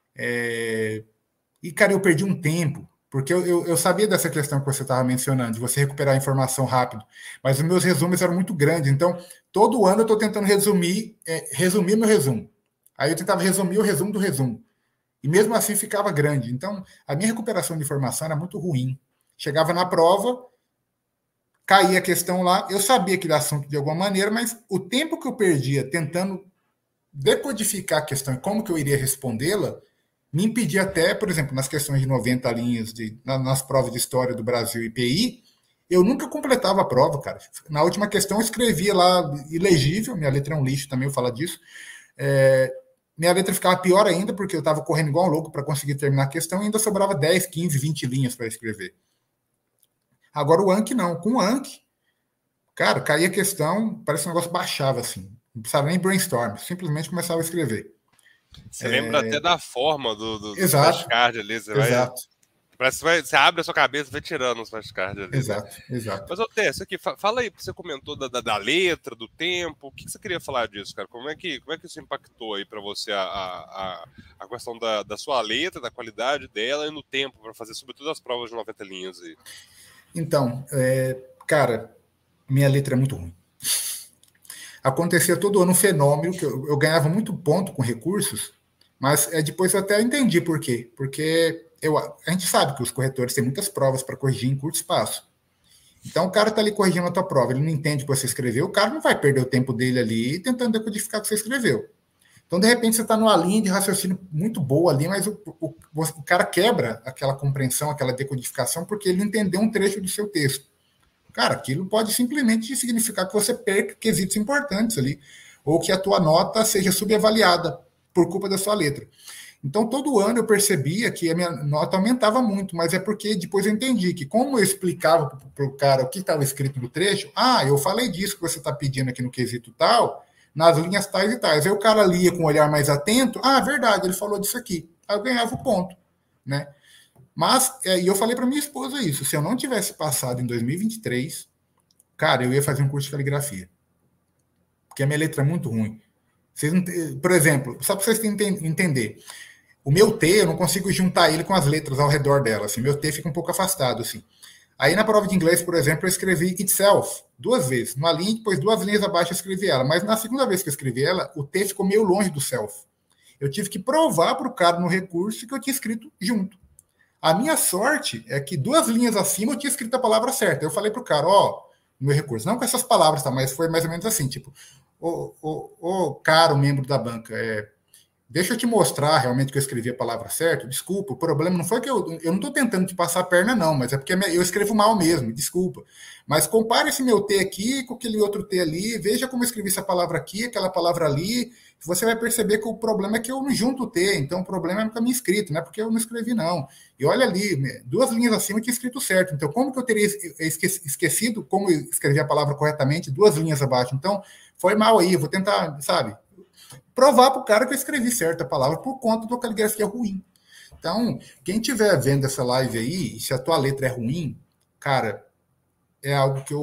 E, cara, eu perdi um tempo, porque eu sabia dessa questão que você estava mencionando, de você recuperar a informação rápido, mas os meus resumos eram muito grandes, então todo ano eu estou tentando resumir meu resumo. Aí eu tentava resumir o resumo do resumo. E mesmo assim ficava grande. Então, a minha recuperação de informação era muito ruim. Chegava na prova, caía a questão lá, eu sabia aquele assunto de alguma maneira, mas o tempo que eu perdia tentando decodificar a questão e como que eu iria respondê-la, me impedia até, por exemplo, nas questões de 90 linhas, nas provas de História do Brasil e PI, eu nunca completava a prova, cara. Na última questão eu escrevia lá, ilegível, minha letra é um lixo também, eu falo disso, minha letra ficava pior ainda, porque eu estava correndo igual um louco para conseguir terminar a questão e ainda sobrava 10, 15, 20 linhas para escrever. Agora o Anki não. Com o Anki, cara, caía a questão, parece que o negócio baixava assim. Não precisava nem brainstorm, simplesmente começava a escrever.
Você lembra até da forma do
flashcard
ali,
exato.
Parece que você abre a sua cabeça e vai tirando os flashcards ali.
Exato,
né?
exato.
Mas, Té, aqui, fala aí, você comentou da letra, do tempo, o que você queria falar disso, cara? Como é que isso impactou aí para você a questão da sua letra, da qualidade dela e no tempo para fazer, sobretudo, as provas de 90 linhas aí?
Então, cara, minha letra é muito ruim. Acontecia todo ano um fenômeno que eu ganhava muito ponto com recursos, mas depois eu até entendi por quê. Porque a gente sabe que os corretores têm muitas provas para corrigir em curto espaço. Então, o cara está ali corrigindo a tua prova, ele não entende o que você escreveu, o cara não vai perder o tempo dele ali tentando decodificar o que você escreveu. Então, de repente, você está numa linha de raciocínio muito boa ali, mas o cara quebra aquela compreensão, aquela decodificação, porque ele não entendeu um trecho do seu texto. Cara, aquilo pode simplesmente significar que você perca quesitos importantes ali, ou que a tua nota seja subavaliada por culpa da sua letra. Então, todo ano eu percebia que a minha nota aumentava muito, mas é porque depois eu entendi que, como eu explicava para o cara o que estava escrito no trecho, eu falei disso que você está pedindo aqui no quesito tal, nas linhas tais e tais. Aí o cara lia com um olhar mais atento, verdade, ele falou disso aqui. Aí eu ganhava o ponto, né? Mas, e eu falei para minha esposa isso, se eu não tivesse passado em 2023, cara, eu ia fazer um curso de caligrafia. Porque a minha letra é muito ruim. Vocês não, por exemplo, só para vocês entender, o meu T, eu não consigo juntar ele com as letras ao redor dela, assim, meu T fica um pouco afastado, assim. Aí na prova de inglês, por exemplo, eu escrevi itself 2 vezes, numa linha, depois 2 linhas abaixo eu escrevi ela, mas na segunda vez que eu escrevi ela, o T ficou meio longe do self. Eu tive que provar para o cara no recurso que eu tinha escrito junto. A minha sorte é que 2 linhas acima eu tinha escrito a palavra certa. Eu falei para o cara, no meu recurso, não com essas palavras, tá, mas foi mais ou menos assim, tipo, caro membro da banca, deixa eu te mostrar realmente que eu escrevi a palavra certa. Desculpa, o problema não foi que eu não estou tentando te passar a perna, não, mas é porque eu escrevo mal mesmo, desculpa. Mas compare esse meu T aqui com aquele outro T ali, veja como eu escrevi essa palavra aqui, aquela palavra ali. Você vai perceber que o problema é que eu não junto o T, então o problema é com a minha escrita, não é porque eu não escrevi, não. E olha ali, 2 linhas acima eu tinha escrito certo. Então, como que eu teria esquecido como eu escrevi a palavra corretamente 2 linhas abaixo? Então, foi mal aí, eu vou tentar, sabe, provar para o cara que eu escrevi certa palavra por conta da caligrafia ruim. Então, quem estiver vendo essa live aí, se a tua letra é ruim, cara, é algo que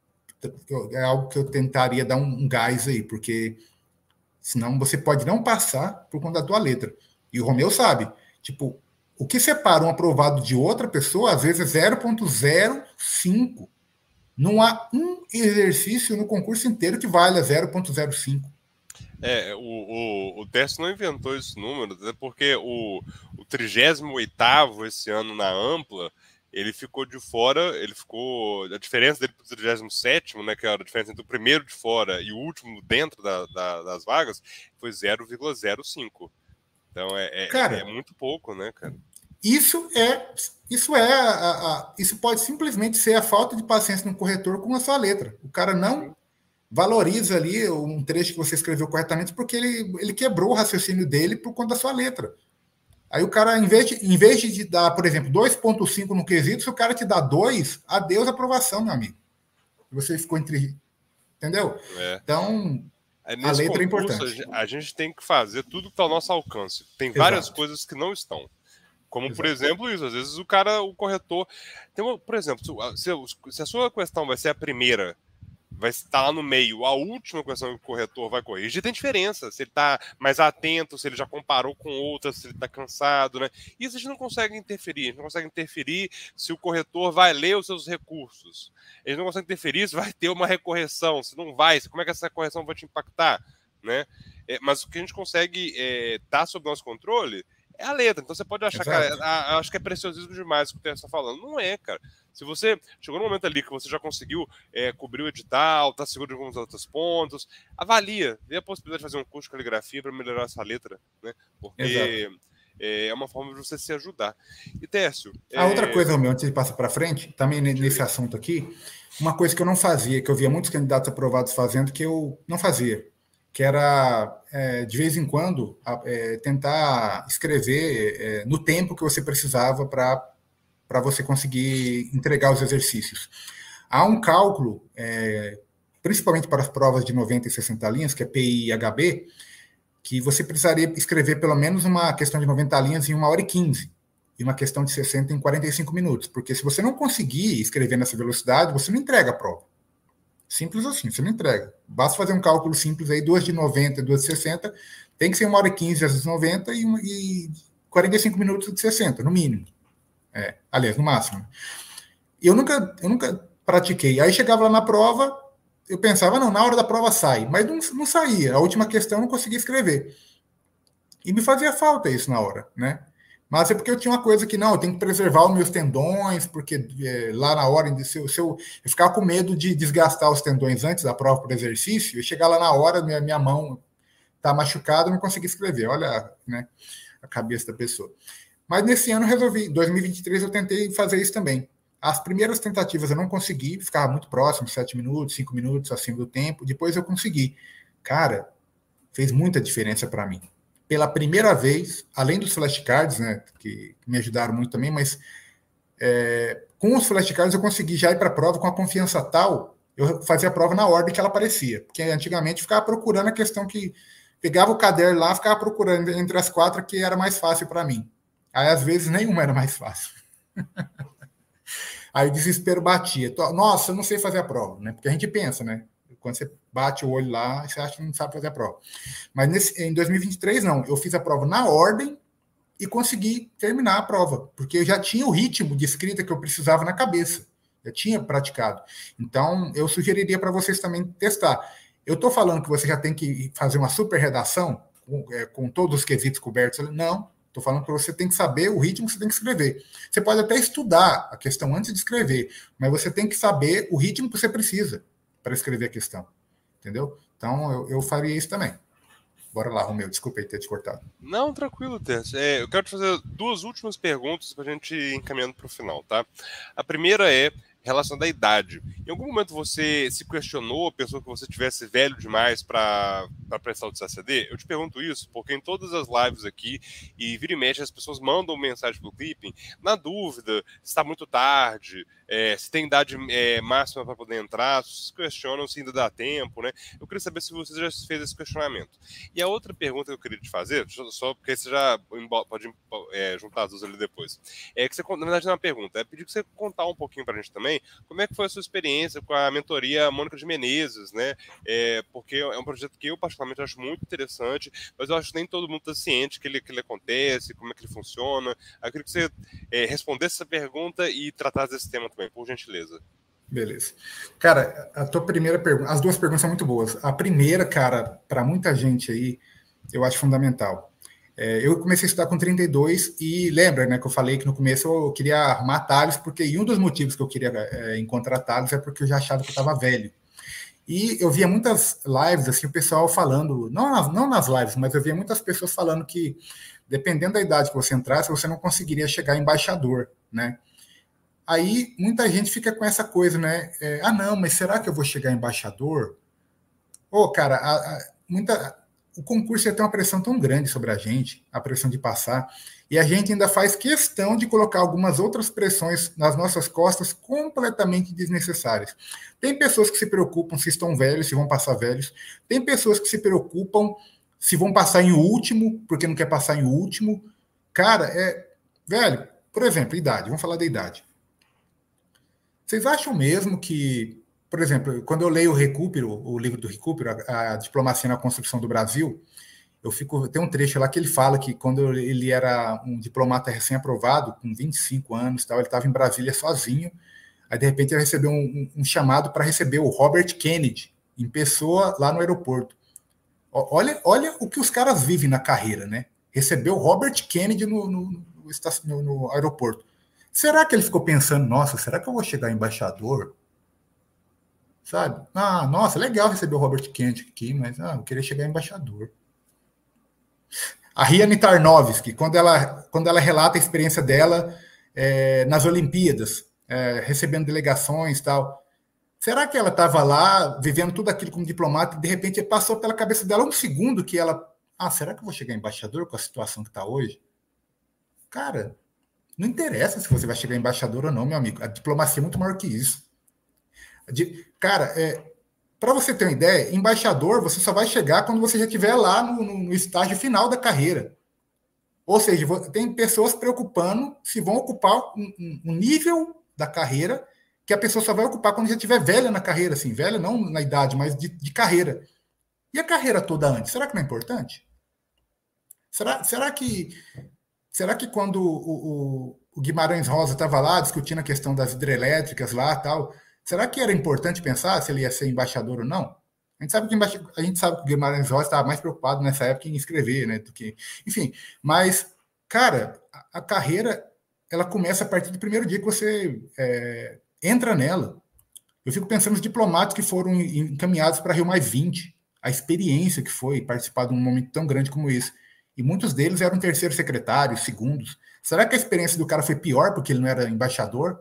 eu tentaria dar um gás aí, porque senão você pode não passar por conta da tua letra. E o Romeu sabe, tipo, o que separa um aprovado de outra pessoa, às vezes é 0,05. Não há um exercício no concurso inteiro que valha 0,05.
O Décio não inventou esse número, até porque o 38º esse ano na Ampla, ele ficou de fora, a diferença dele para o 37º, né, que era a diferença entre o primeiro de fora e o último dentro das vagas, foi 0,05. Então é muito pouco, né, cara?
Isso pode simplesmente ser a falta de paciência no corretor com a sua letra. O cara não valoriza ali um trecho que você escreveu corretamente porque ele quebrou o raciocínio dele por conta da sua letra. Aí o cara, em vez de dar, por exemplo, 2,5 no quesito, se o cara te dá 2, adeus aprovação, meu amigo. Você ficou entre... Entendeu? Então, a letra é importante.
A gente tem que fazer tudo que está ao nosso alcance. Tem várias coisas que não estão. Como, por exemplo, isso. Às vezes o corretor... por exemplo, se a sua questão vai ser a primeira, vai estar lá no meio, a última questão que o corretor vai corrigir, tem diferença. Se ele está mais atento, se ele já comparou com outras, se ele está cansado, né? Isso a gente não consegue interferir. A gente não consegue interferir se o corretor vai ler os seus recursos. A gente não consegue interferir se vai ter uma recorreção, se não vai, como é que essa correção vai te impactar, né? Mas o que a gente consegue estar sob nosso controle é a letra. Então você pode achar, cara, acho que é preciosismo demais o que o Terence está falando. Não é, cara. Se você chegou no momento ali que você já conseguiu cobrir o edital, está seguro de alguns outros pontos, avalia, vê a possibilidade de fazer um curso de caligrafia para melhorar essa letra, né? Porque é uma forma de você se ajudar. E Tércio...
outra coisa, Romeu, antes de passar para frente, também nesse assunto aqui, uma coisa que eu não fazia, que eu via muitos candidatos aprovados fazendo, que eu não fazia, que era, de vez em quando, tentar escrever no tempo que você precisava para você conseguir entregar os exercícios. Há um cálculo, principalmente para as provas de 90 e 60 linhas, que é PI e HB, que você precisaria escrever pelo menos uma questão de 90 linhas em 1h15, e uma questão de 60 em 45 minutos, porque se você não conseguir escrever nessa velocidade, você não entrega a prova. Simples assim, você não entrega. Basta fazer um cálculo simples aí, 2 de 90 e 2 de 60, tem que ser 1h15 às 90 e 45 minutos de 60, no mínimo. Aliás, no máximo. Eu nunca pratiquei. Aí chegava lá na prova, eu pensava, não, na hora da prova sai. Mas não saía. A última questão eu não conseguia escrever. E me fazia falta isso na hora, né? Mas é porque eu tinha uma coisa que, não, eu tenho que preservar os meus tendões, porque lá na hora, se eu ficava com medo de desgastar os tendões antes da prova para exercício, e chegar lá na hora, minha mão tá machucada, eu não consegui escrever. Olha, né, a cabeça da pessoa. Mas nesse ano eu resolvi, em 2023 eu tentei fazer isso também. As primeiras tentativas eu não consegui, ficava muito próximo, 7 minutos, 5 minutos acima do tempo. Depois eu consegui. Cara, fez muita diferença para mim. Pela primeira vez, além dos flashcards, né, que me ajudaram muito também, mas com os flashcards eu consegui já ir para a prova com a confiança tal, eu fazia a prova na ordem que ela aparecia, porque antigamente ficava procurando a questão que pegava o caderno lá, ficava procurando entre as 4 que era mais fácil para mim. Aí às vezes nenhuma era mais fácil. Aí o desespero batia. Nossa, eu não sei fazer a prova, né? Porque a gente pensa, né? Quando você bate o olho lá, você acha que não sabe fazer a prova. Mas em 2023, não. Eu fiz a prova na ordem e consegui terminar a prova, porque eu já tinha o ritmo de escrita que eu precisava na cabeça. Eu tinha praticado. Então, eu sugeriria para vocês também testar. Eu estou falando que você já tem que fazer uma super redação com todos os quesitos cobertos. Não. Estou falando que você tem que saber o ritmo que você tem que escrever. Você pode até estudar a questão antes de escrever, mas você tem que saber o ritmo que você precisa para escrever a questão. Entendeu? Então, eu faria isso também. Bora lá, Romeu. Desculpa aí ter te cortado.
Não, tranquilo, Terço. Eu quero te fazer 2 últimas perguntas para a gente ir encaminhando para o final, tá? A primeira é relacionada à idade. Em algum momento você se questionou, pensou que você tivesse velho demais para prestar o TCCD? Eu te pergunto isso porque em todas as lives aqui, e vira e mexe, as pessoas mandam mensagem pro Clipping, na dúvida, se está muito tarde, se tem idade máxima para poder entrar, se questionam se ainda dá tempo, né? Eu queria saber se você já fez esse questionamento. E a outra pergunta que eu queria te fazer, só porque você já pode juntar as duas ali depois, é que você, na verdade, não é uma pergunta, é pedir que você contar um pouquinho para a gente também como é que foi a sua experiência com a mentoria Mônica de Menezes, né? Porque é um projeto que eu particularmente acho muito interessante, mas eu acho que nem todo mundo está ciente que ele acontece, como é que ele funciona. Eu queria que você respondesse essa pergunta e tratasse desse tema também, por gentileza.
Beleza. Cara, a tua primeira pergunta, as 2 perguntas são muito boas. A primeira, cara, para muita gente aí, eu acho fundamental. Eu comecei a estudar com 32 e lembra, né, que eu falei que no começo eu queria arrumar atalhos, porque um dos motivos que eu queria encontrar atalhos é porque eu já achava que eu estava velho. E eu via muitas lives, assim, o pessoal falando, não nas lives, mas eu via muitas pessoas falando que, dependendo da idade que você entrasse, você não conseguiria chegar a embaixador, né? Aí muita gente fica com essa coisa, né? Não, mas será que eu vou chegar a embaixador? Cara, o concurso ia ter uma pressão tão grande sobre a gente, a pressão de passar, e a gente ainda faz questão de colocar algumas outras pressões nas nossas costas completamente desnecessárias. Tem pessoas que se preocupam se estão velhos, se vão passar velhos. Tem pessoas que se preocupam se vão passar em último, porque não quer passar em último. Cara, velho, por exemplo, idade. Vamos falar da idade. Vocês acham mesmo que, por exemplo, quando eu leio o livro do Recupero, a Diplomacia na Construção do Brasil, tem um trecho lá que ele fala que quando ele era um diplomata recém-aprovado, com 25 anos, tal, ele estava em Brasília sozinho, aí de repente ele recebeu um chamado para receber o Robert Kennedy, em pessoa, lá no aeroporto. Olha o que os caras vivem na carreira, né? Recebeu o Robert Kennedy no aeroporto. Será que ele ficou pensando, nossa, será que eu vou chegar embaixador? Sabe? Nossa, legal receber o Robert Kennedy aqui, mas eu queria chegar embaixador. A Riane Tarnowski, quando ela relata a experiência dela nas Olimpíadas, recebendo delegações e tal, será que ela estava lá, vivendo tudo aquilo como diplomata, e de repente passou pela cabeça dela um segundo que ela... será que eu vou chegar embaixador com a situação que está hoje? Cara... Não interessa se você vai chegar embaixador ou não, meu amigo. A diplomacia é muito maior que isso. Cara, para você ter uma ideia, embaixador você só vai chegar quando você já estiver lá no estágio final da carreira. Ou seja, tem pessoas preocupando se vão ocupar um nível da carreira que a pessoa só vai ocupar quando já estiver velha na carreira. Assim, velha não na idade, mas de carreira. E a carreira toda antes? Será que não é importante? Será que quando o Guimarães Rosa estava lá discutindo a questão das hidrelétricas lá tal, será que era importante pensar se ele ia ser embaixador ou não? A gente sabe que o Guimarães Rosa estava mais preocupado nessa época em escrever, né? Do que, enfim, mas cara, a carreira ela começa a partir do primeiro dia que você entra nela. Eu fico pensando nos diplomatas que foram encaminhados para Rio Mais 20, a experiência que foi participar de um momento tão grande como esse. E muitos deles eram terceiros secretários, segundos. Será que a experiência do cara foi pior porque ele não era embaixador?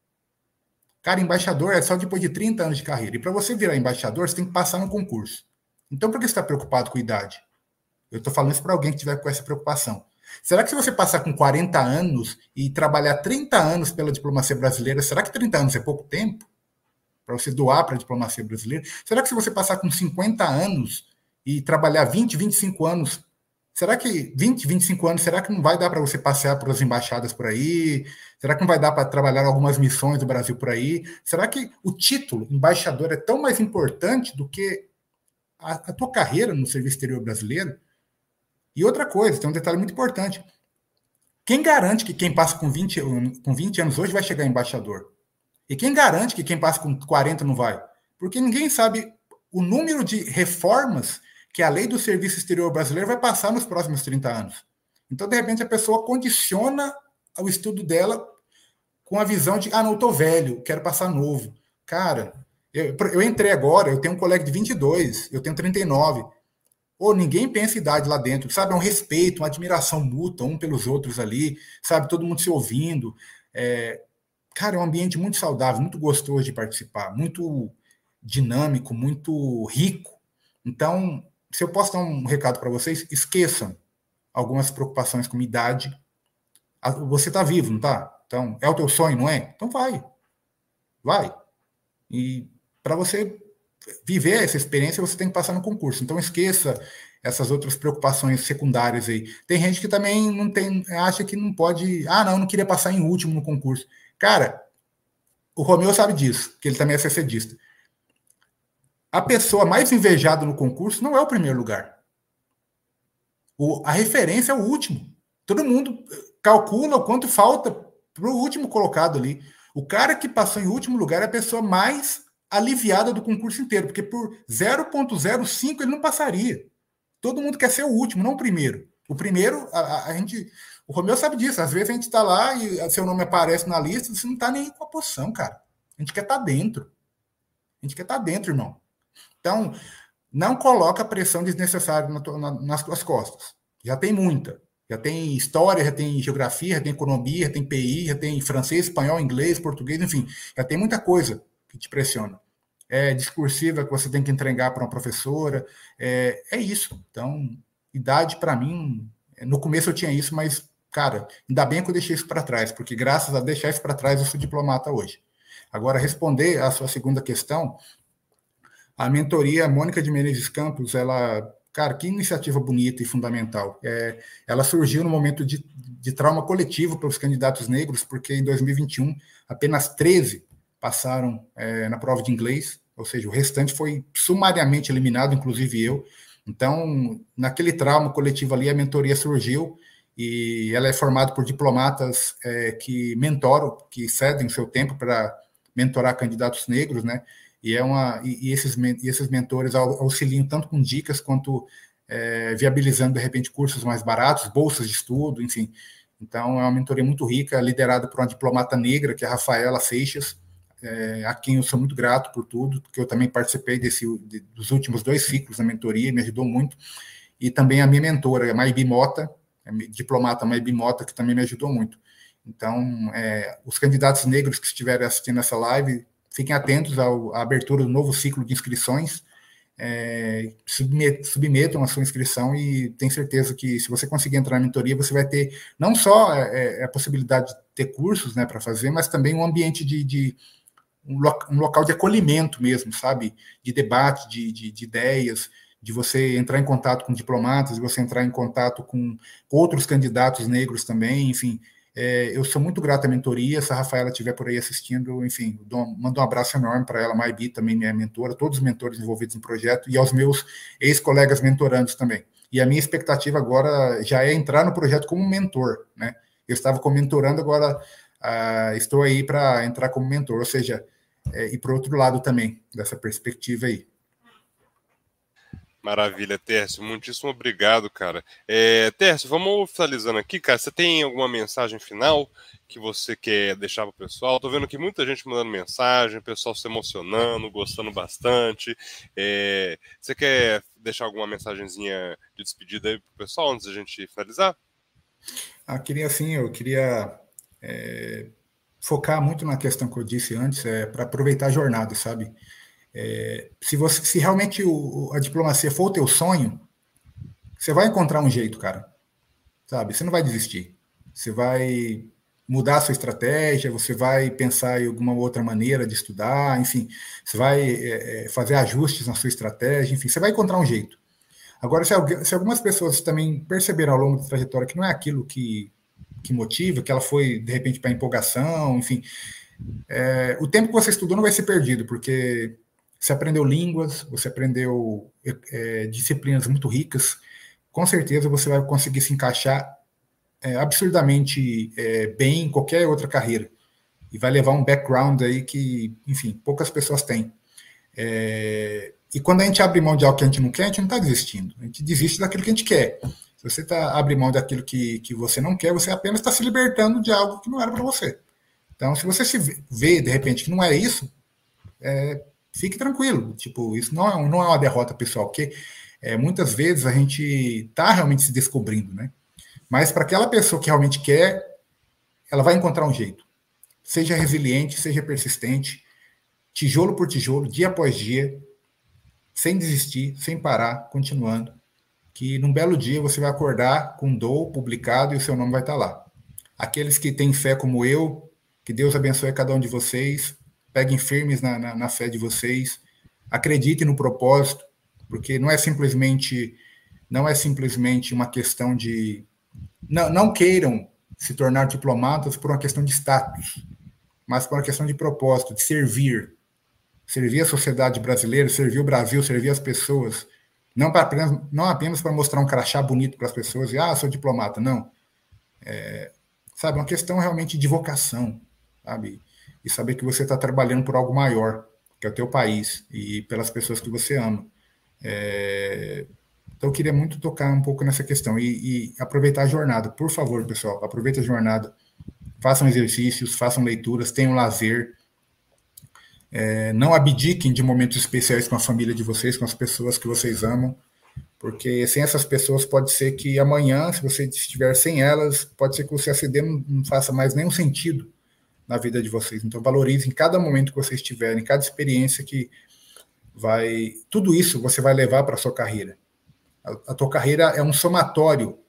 Cara, embaixador é só depois de 30 anos de carreira. E para você virar embaixador, você tem que passar no concurso. Então, por que você está preocupado com a idade? Eu estou falando isso para alguém que tiver com essa preocupação. Será que se você passar com 40 anos e trabalhar 30 anos pela diplomacia brasileira, será que 30 anos é pouco tempo para você doar para a diplomacia brasileira? Será que se você passar com 50 anos e trabalhar 20, 25 anos, será que 20, 25 anos, será que não vai dar para você passear pelas embaixadas por aí? Será que não vai dar para trabalhar algumas missões do Brasil por aí? Será que o título embaixador é tão mais importante do que a tua carreira no serviço exterior brasileiro? E outra coisa, tem um detalhe muito importante. Quem garante que quem passa com 20 anos hoje vai chegar embaixador? E quem garante que quem passa com 40 não vai? Porque ninguém sabe o número de reformas que a lei do serviço exterior brasileiro vai passar nos próximos 30 anos. Então, de repente, a pessoa condiciona o estudo dela com a visão de, não, eu tô velho, quero passar novo. Cara, eu entrei agora, eu tenho um colega de 22, eu tenho 39. Ou ninguém pensa em idade lá dentro, sabe? É um respeito, uma admiração mútua um pelos outros ali, sabe? Todo mundo se ouvindo. Cara, é um ambiente muito saudável, muito gostoso de participar, muito dinâmico, muito rico. Então, se eu posso dar um recado para vocês, esqueçam algumas preocupações com idade. Você está vivo, não está? Então, é o teu sonho, não é? Então vai. E para você viver essa experiência, você tem que passar no concurso. Então, esqueça essas outras preocupações secundárias aí. Tem gente que também não tem, acha que não pode. Não, eu não queria passar em último no concurso. Cara, o Romeu sabe disso, que ele também é CCDista. A pessoa mais invejada no concurso não é o primeiro lugar. A referência é o último. Todo mundo calcula o quanto falta para o último colocado ali. O cara que passou em último lugar é a pessoa mais aliviada do concurso inteiro, porque por 0,05 ele não passaria. Todo mundo quer ser o último, não o primeiro. O primeiro, a gente... O Romeu sabe disso. Às vezes a gente está lá e seu nome aparece na lista, você não está nem com a posição, cara. A gente quer estar dentro. A gente quer estar dentro, irmão. Então, não coloca pressão desnecessária nas tuas costas. Já tem muita. Já tem história, já tem geografia, já tem economia, já tem PI, já tem francês, espanhol, inglês, português, enfim. Já tem muita coisa que te pressiona. É discursiva que você tem que entregar para uma professora. É isso. Então, idade, para mim, no começo eu tinha isso, mas, cara, ainda bem que eu deixei isso para trás, porque graças a deixar isso para trás, eu sou diplomata hoje. Agora, responder a sua segunda questão, a mentoria Mônica de Menezes Campos, ela, cara, que iniciativa bonita e fundamental. Ela surgiu no momento de trauma coletivo para os candidatos negros, porque em 2021 apenas 13 passaram na prova de inglês, ou seja, o restante foi sumariamente eliminado, inclusive eu. Então, naquele trauma coletivo ali, a mentoria surgiu e ela é formada por diplomatas que mentoram, que cedem seu tempo para mentorar candidatos negros, né? E esses mentores auxiliam tanto com dicas quanto viabilizando, de repente, cursos mais baratos, bolsas de estudo, enfim. Então, é uma mentoria muito rica, liderada por uma diplomata negra, que é a Rafaela Seixas, a quem eu sou muito grato por tudo, porque eu também participei dos últimos 2 ciclos da mentoria, me ajudou muito. E também a minha mentora, a Maibi Mota, a diplomata Maibi Mota, que também me ajudou muito. Então, os candidatos negros que estiverem assistindo essa live, fiquem atentos à abertura do novo ciclo de inscrições, submetam a sua inscrição e tenho certeza que se você conseguir entrar na mentoria, você vai ter não só a possibilidade de ter cursos, né, para fazer, mas também um ambiente um local de acolhimento mesmo, sabe? De debate, de ideias, de você entrar em contato com diplomatas, de você entrar em contato com outros candidatos negros também, enfim. Eu sou muito grato à mentoria, se a Rafaela estiver por aí assistindo, enfim, mando um abraço enorme para ela, Maibi, também minha mentora, todos os mentores envolvidos no projeto, e aos meus ex-colegas mentorandos também. E a minha expectativa agora já é entrar no projeto como mentor, né? Eu estava como mentorando, agora estou aí para entrar como mentor, ou seja, ir para o outro lado também, dessa perspectiva aí.
Maravilha, Tércio. Muitíssimo obrigado, cara. Tércio, vamos finalizando aqui, cara. Você tem alguma mensagem final que você quer deixar para o pessoal? Tô vendo aqui muita gente mandando mensagem, o pessoal se emocionando, gostando bastante. Você quer deixar alguma mensagenzinha de despedida aí pro pessoal antes da gente finalizar?
Eu queria focar muito na questão que eu disse antes, para aproveitar a jornada, sabe? Se realmente a diplomacia for o teu sonho, você vai encontrar um jeito, cara, sabe? Você não vai desistir. Você vai mudar a sua estratégia, você vai pensar em alguma outra maneira de estudar, enfim, você vai fazer ajustes na sua estratégia, enfim, você vai encontrar um jeito. Agora, se algumas pessoas também perceberam ao longo da trajetória que não é aquilo que motiva, que ela foi, de repente, para empolgação, enfim, o tempo que você estudou não vai ser perdido, porque você aprendeu línguas, você aprendeu disciplinas muito ricas, com certeza você vai conseguir se encaixar absurdamente bem em qualquer outra carreira. E vai levar um background aí que, enfim, poucas pessoas têm. E quando a gente abre mão de algo que a gente não quer, a gente não está desistindo. A gente desiste daquilo que a gente quer. Se você abre mão daquilo que você não quer, você apenas está se libertando de algo que não era para você. Então, se você se vê, de repente, que não é isso, fique tranquilo. Tipo, isso não é uma derrota pessoal, porque muitas vezes a gente está realmente se descobrindo, né? Mas para aquela pessoa que realmente quer, ela vai encontrar um jeito. Seja resiliente, seja persistente, tijolo por tijolo, dia após dia, sem desistir, sem parar, continuando, que num belo dia você vai acordar com Dou publicado e o seu nome vai estar lá. Aqueles que têm fé como eu, que Deus abençoe cada um de vocês, peguem firmes na fé de vocês, acreditem no propósito, porque não é simplesmente uma questão de... Não queiram se tornar diplomatas por uma questão de status, mas por uma questão de propósito, de servir a sociedade brasileira, servir o Brasil, servir as pessoas, não apenas para mostrar um crachá bonito para as pessoas e, sou diplomata, não. Sabe, uma questão realmente de vocação, sabe? E saber que você está trabalhando por algo maior, que é o teu país, e pelas pessoas que você ama. Então, eu queria muito tocar um pouco nessa questão e aproveitar a jornada. Por favor, pessoal, aproveite a jornada, façam exercícios, façam leituras, tenham lazer, não abdiquem de momentos especiais com a família de vocês, com as pessoas que vocês amam, porque sem essas pessoas pode ser que amanhã, se você estiver sem elas, pode ser que o CSD não faça mais nenhum sentido na vida de vocês. Então, valorizem cada momento que vocês tiverem, cada experiência que tudo isso você vai levar para a sua carreira. A tua carreira é um somatório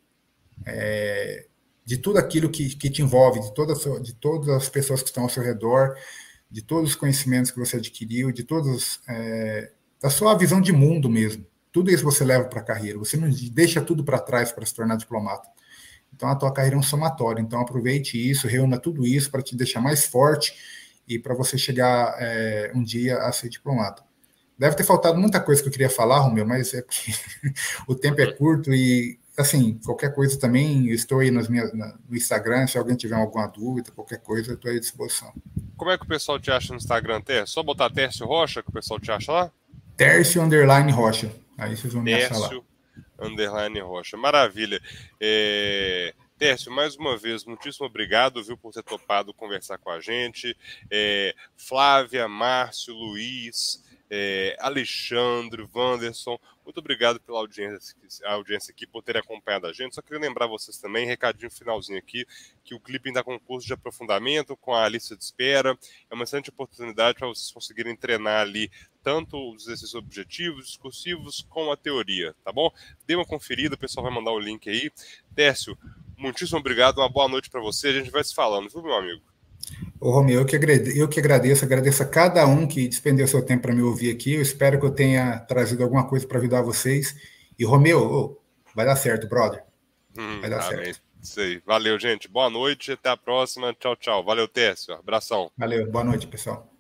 de tudo aquilo que te envolve, de todas as pessoas que estão ao seu redor, de todos os conhecimentos que você adquiriu, da sua visão de mundo mesmo. Tudo isso você leva para a carreira. Você não deixa tudo para trás para se tornar diplomata. Então, a tua carreira é um somatório. Então, aproveite isso, reúna tudo isso para te deixar mais forte e para você chegar um dia a ser diplomata. Deve ter faltado muita coisa que eu queria falar, Romeu, mas é porque o tempo é curto e, assim, qualquer coisa também, eu estou aí no Instagram, se alguém tiver alguma dúvida, qualquer coisa, eu estou aí à disposição.
Como é que o pessoal te acha no Instagram, Tércio? Só botar Tércio Rocha que o pessoal te acha lá?
Tércio_Rocha. Aí vocês vão me achar lá.
Tércio_Rocha. Maravilha. Tércio, mais uma vez, muitíssimo obrigado, viu, por ter topado conversar com a gente. Flávia, Márcio, Luiz, Alexandre, Wanderson, muito obrigado pela audiência aqui, por terem acompanhado a gente. Só queria lembrar vocês também, recadinho finalzinho aqui, que o Clipping está com um curso de aprofundamento, com a lista de espera. É uma excelente oportunidade para vocês conseguirem treinar ali tanto os exercícios objetivos, discursivos, com a teoria, tá bom? Dê uma conferida, o pessoal vai mandar o link aí. Tércio, muitíssimo obrigado, uma boa noite para você, a gente vai se falando, viu, meu amigo?
Ô, Romeu, eu que agradeço a cada um que despendeu seu tempo para me ouvir aqui. Eu espero que eu tenha trazido alguma coisa para ajudar vocês. E, Romeu, vai dar certo, brother. Vai dar certo.
Isso aí. Valeu, gente. Boa noite, até a próxima. Tchau, tchau. Valeu, Tércio. Abração.
Valeu, boa noite, pessoal.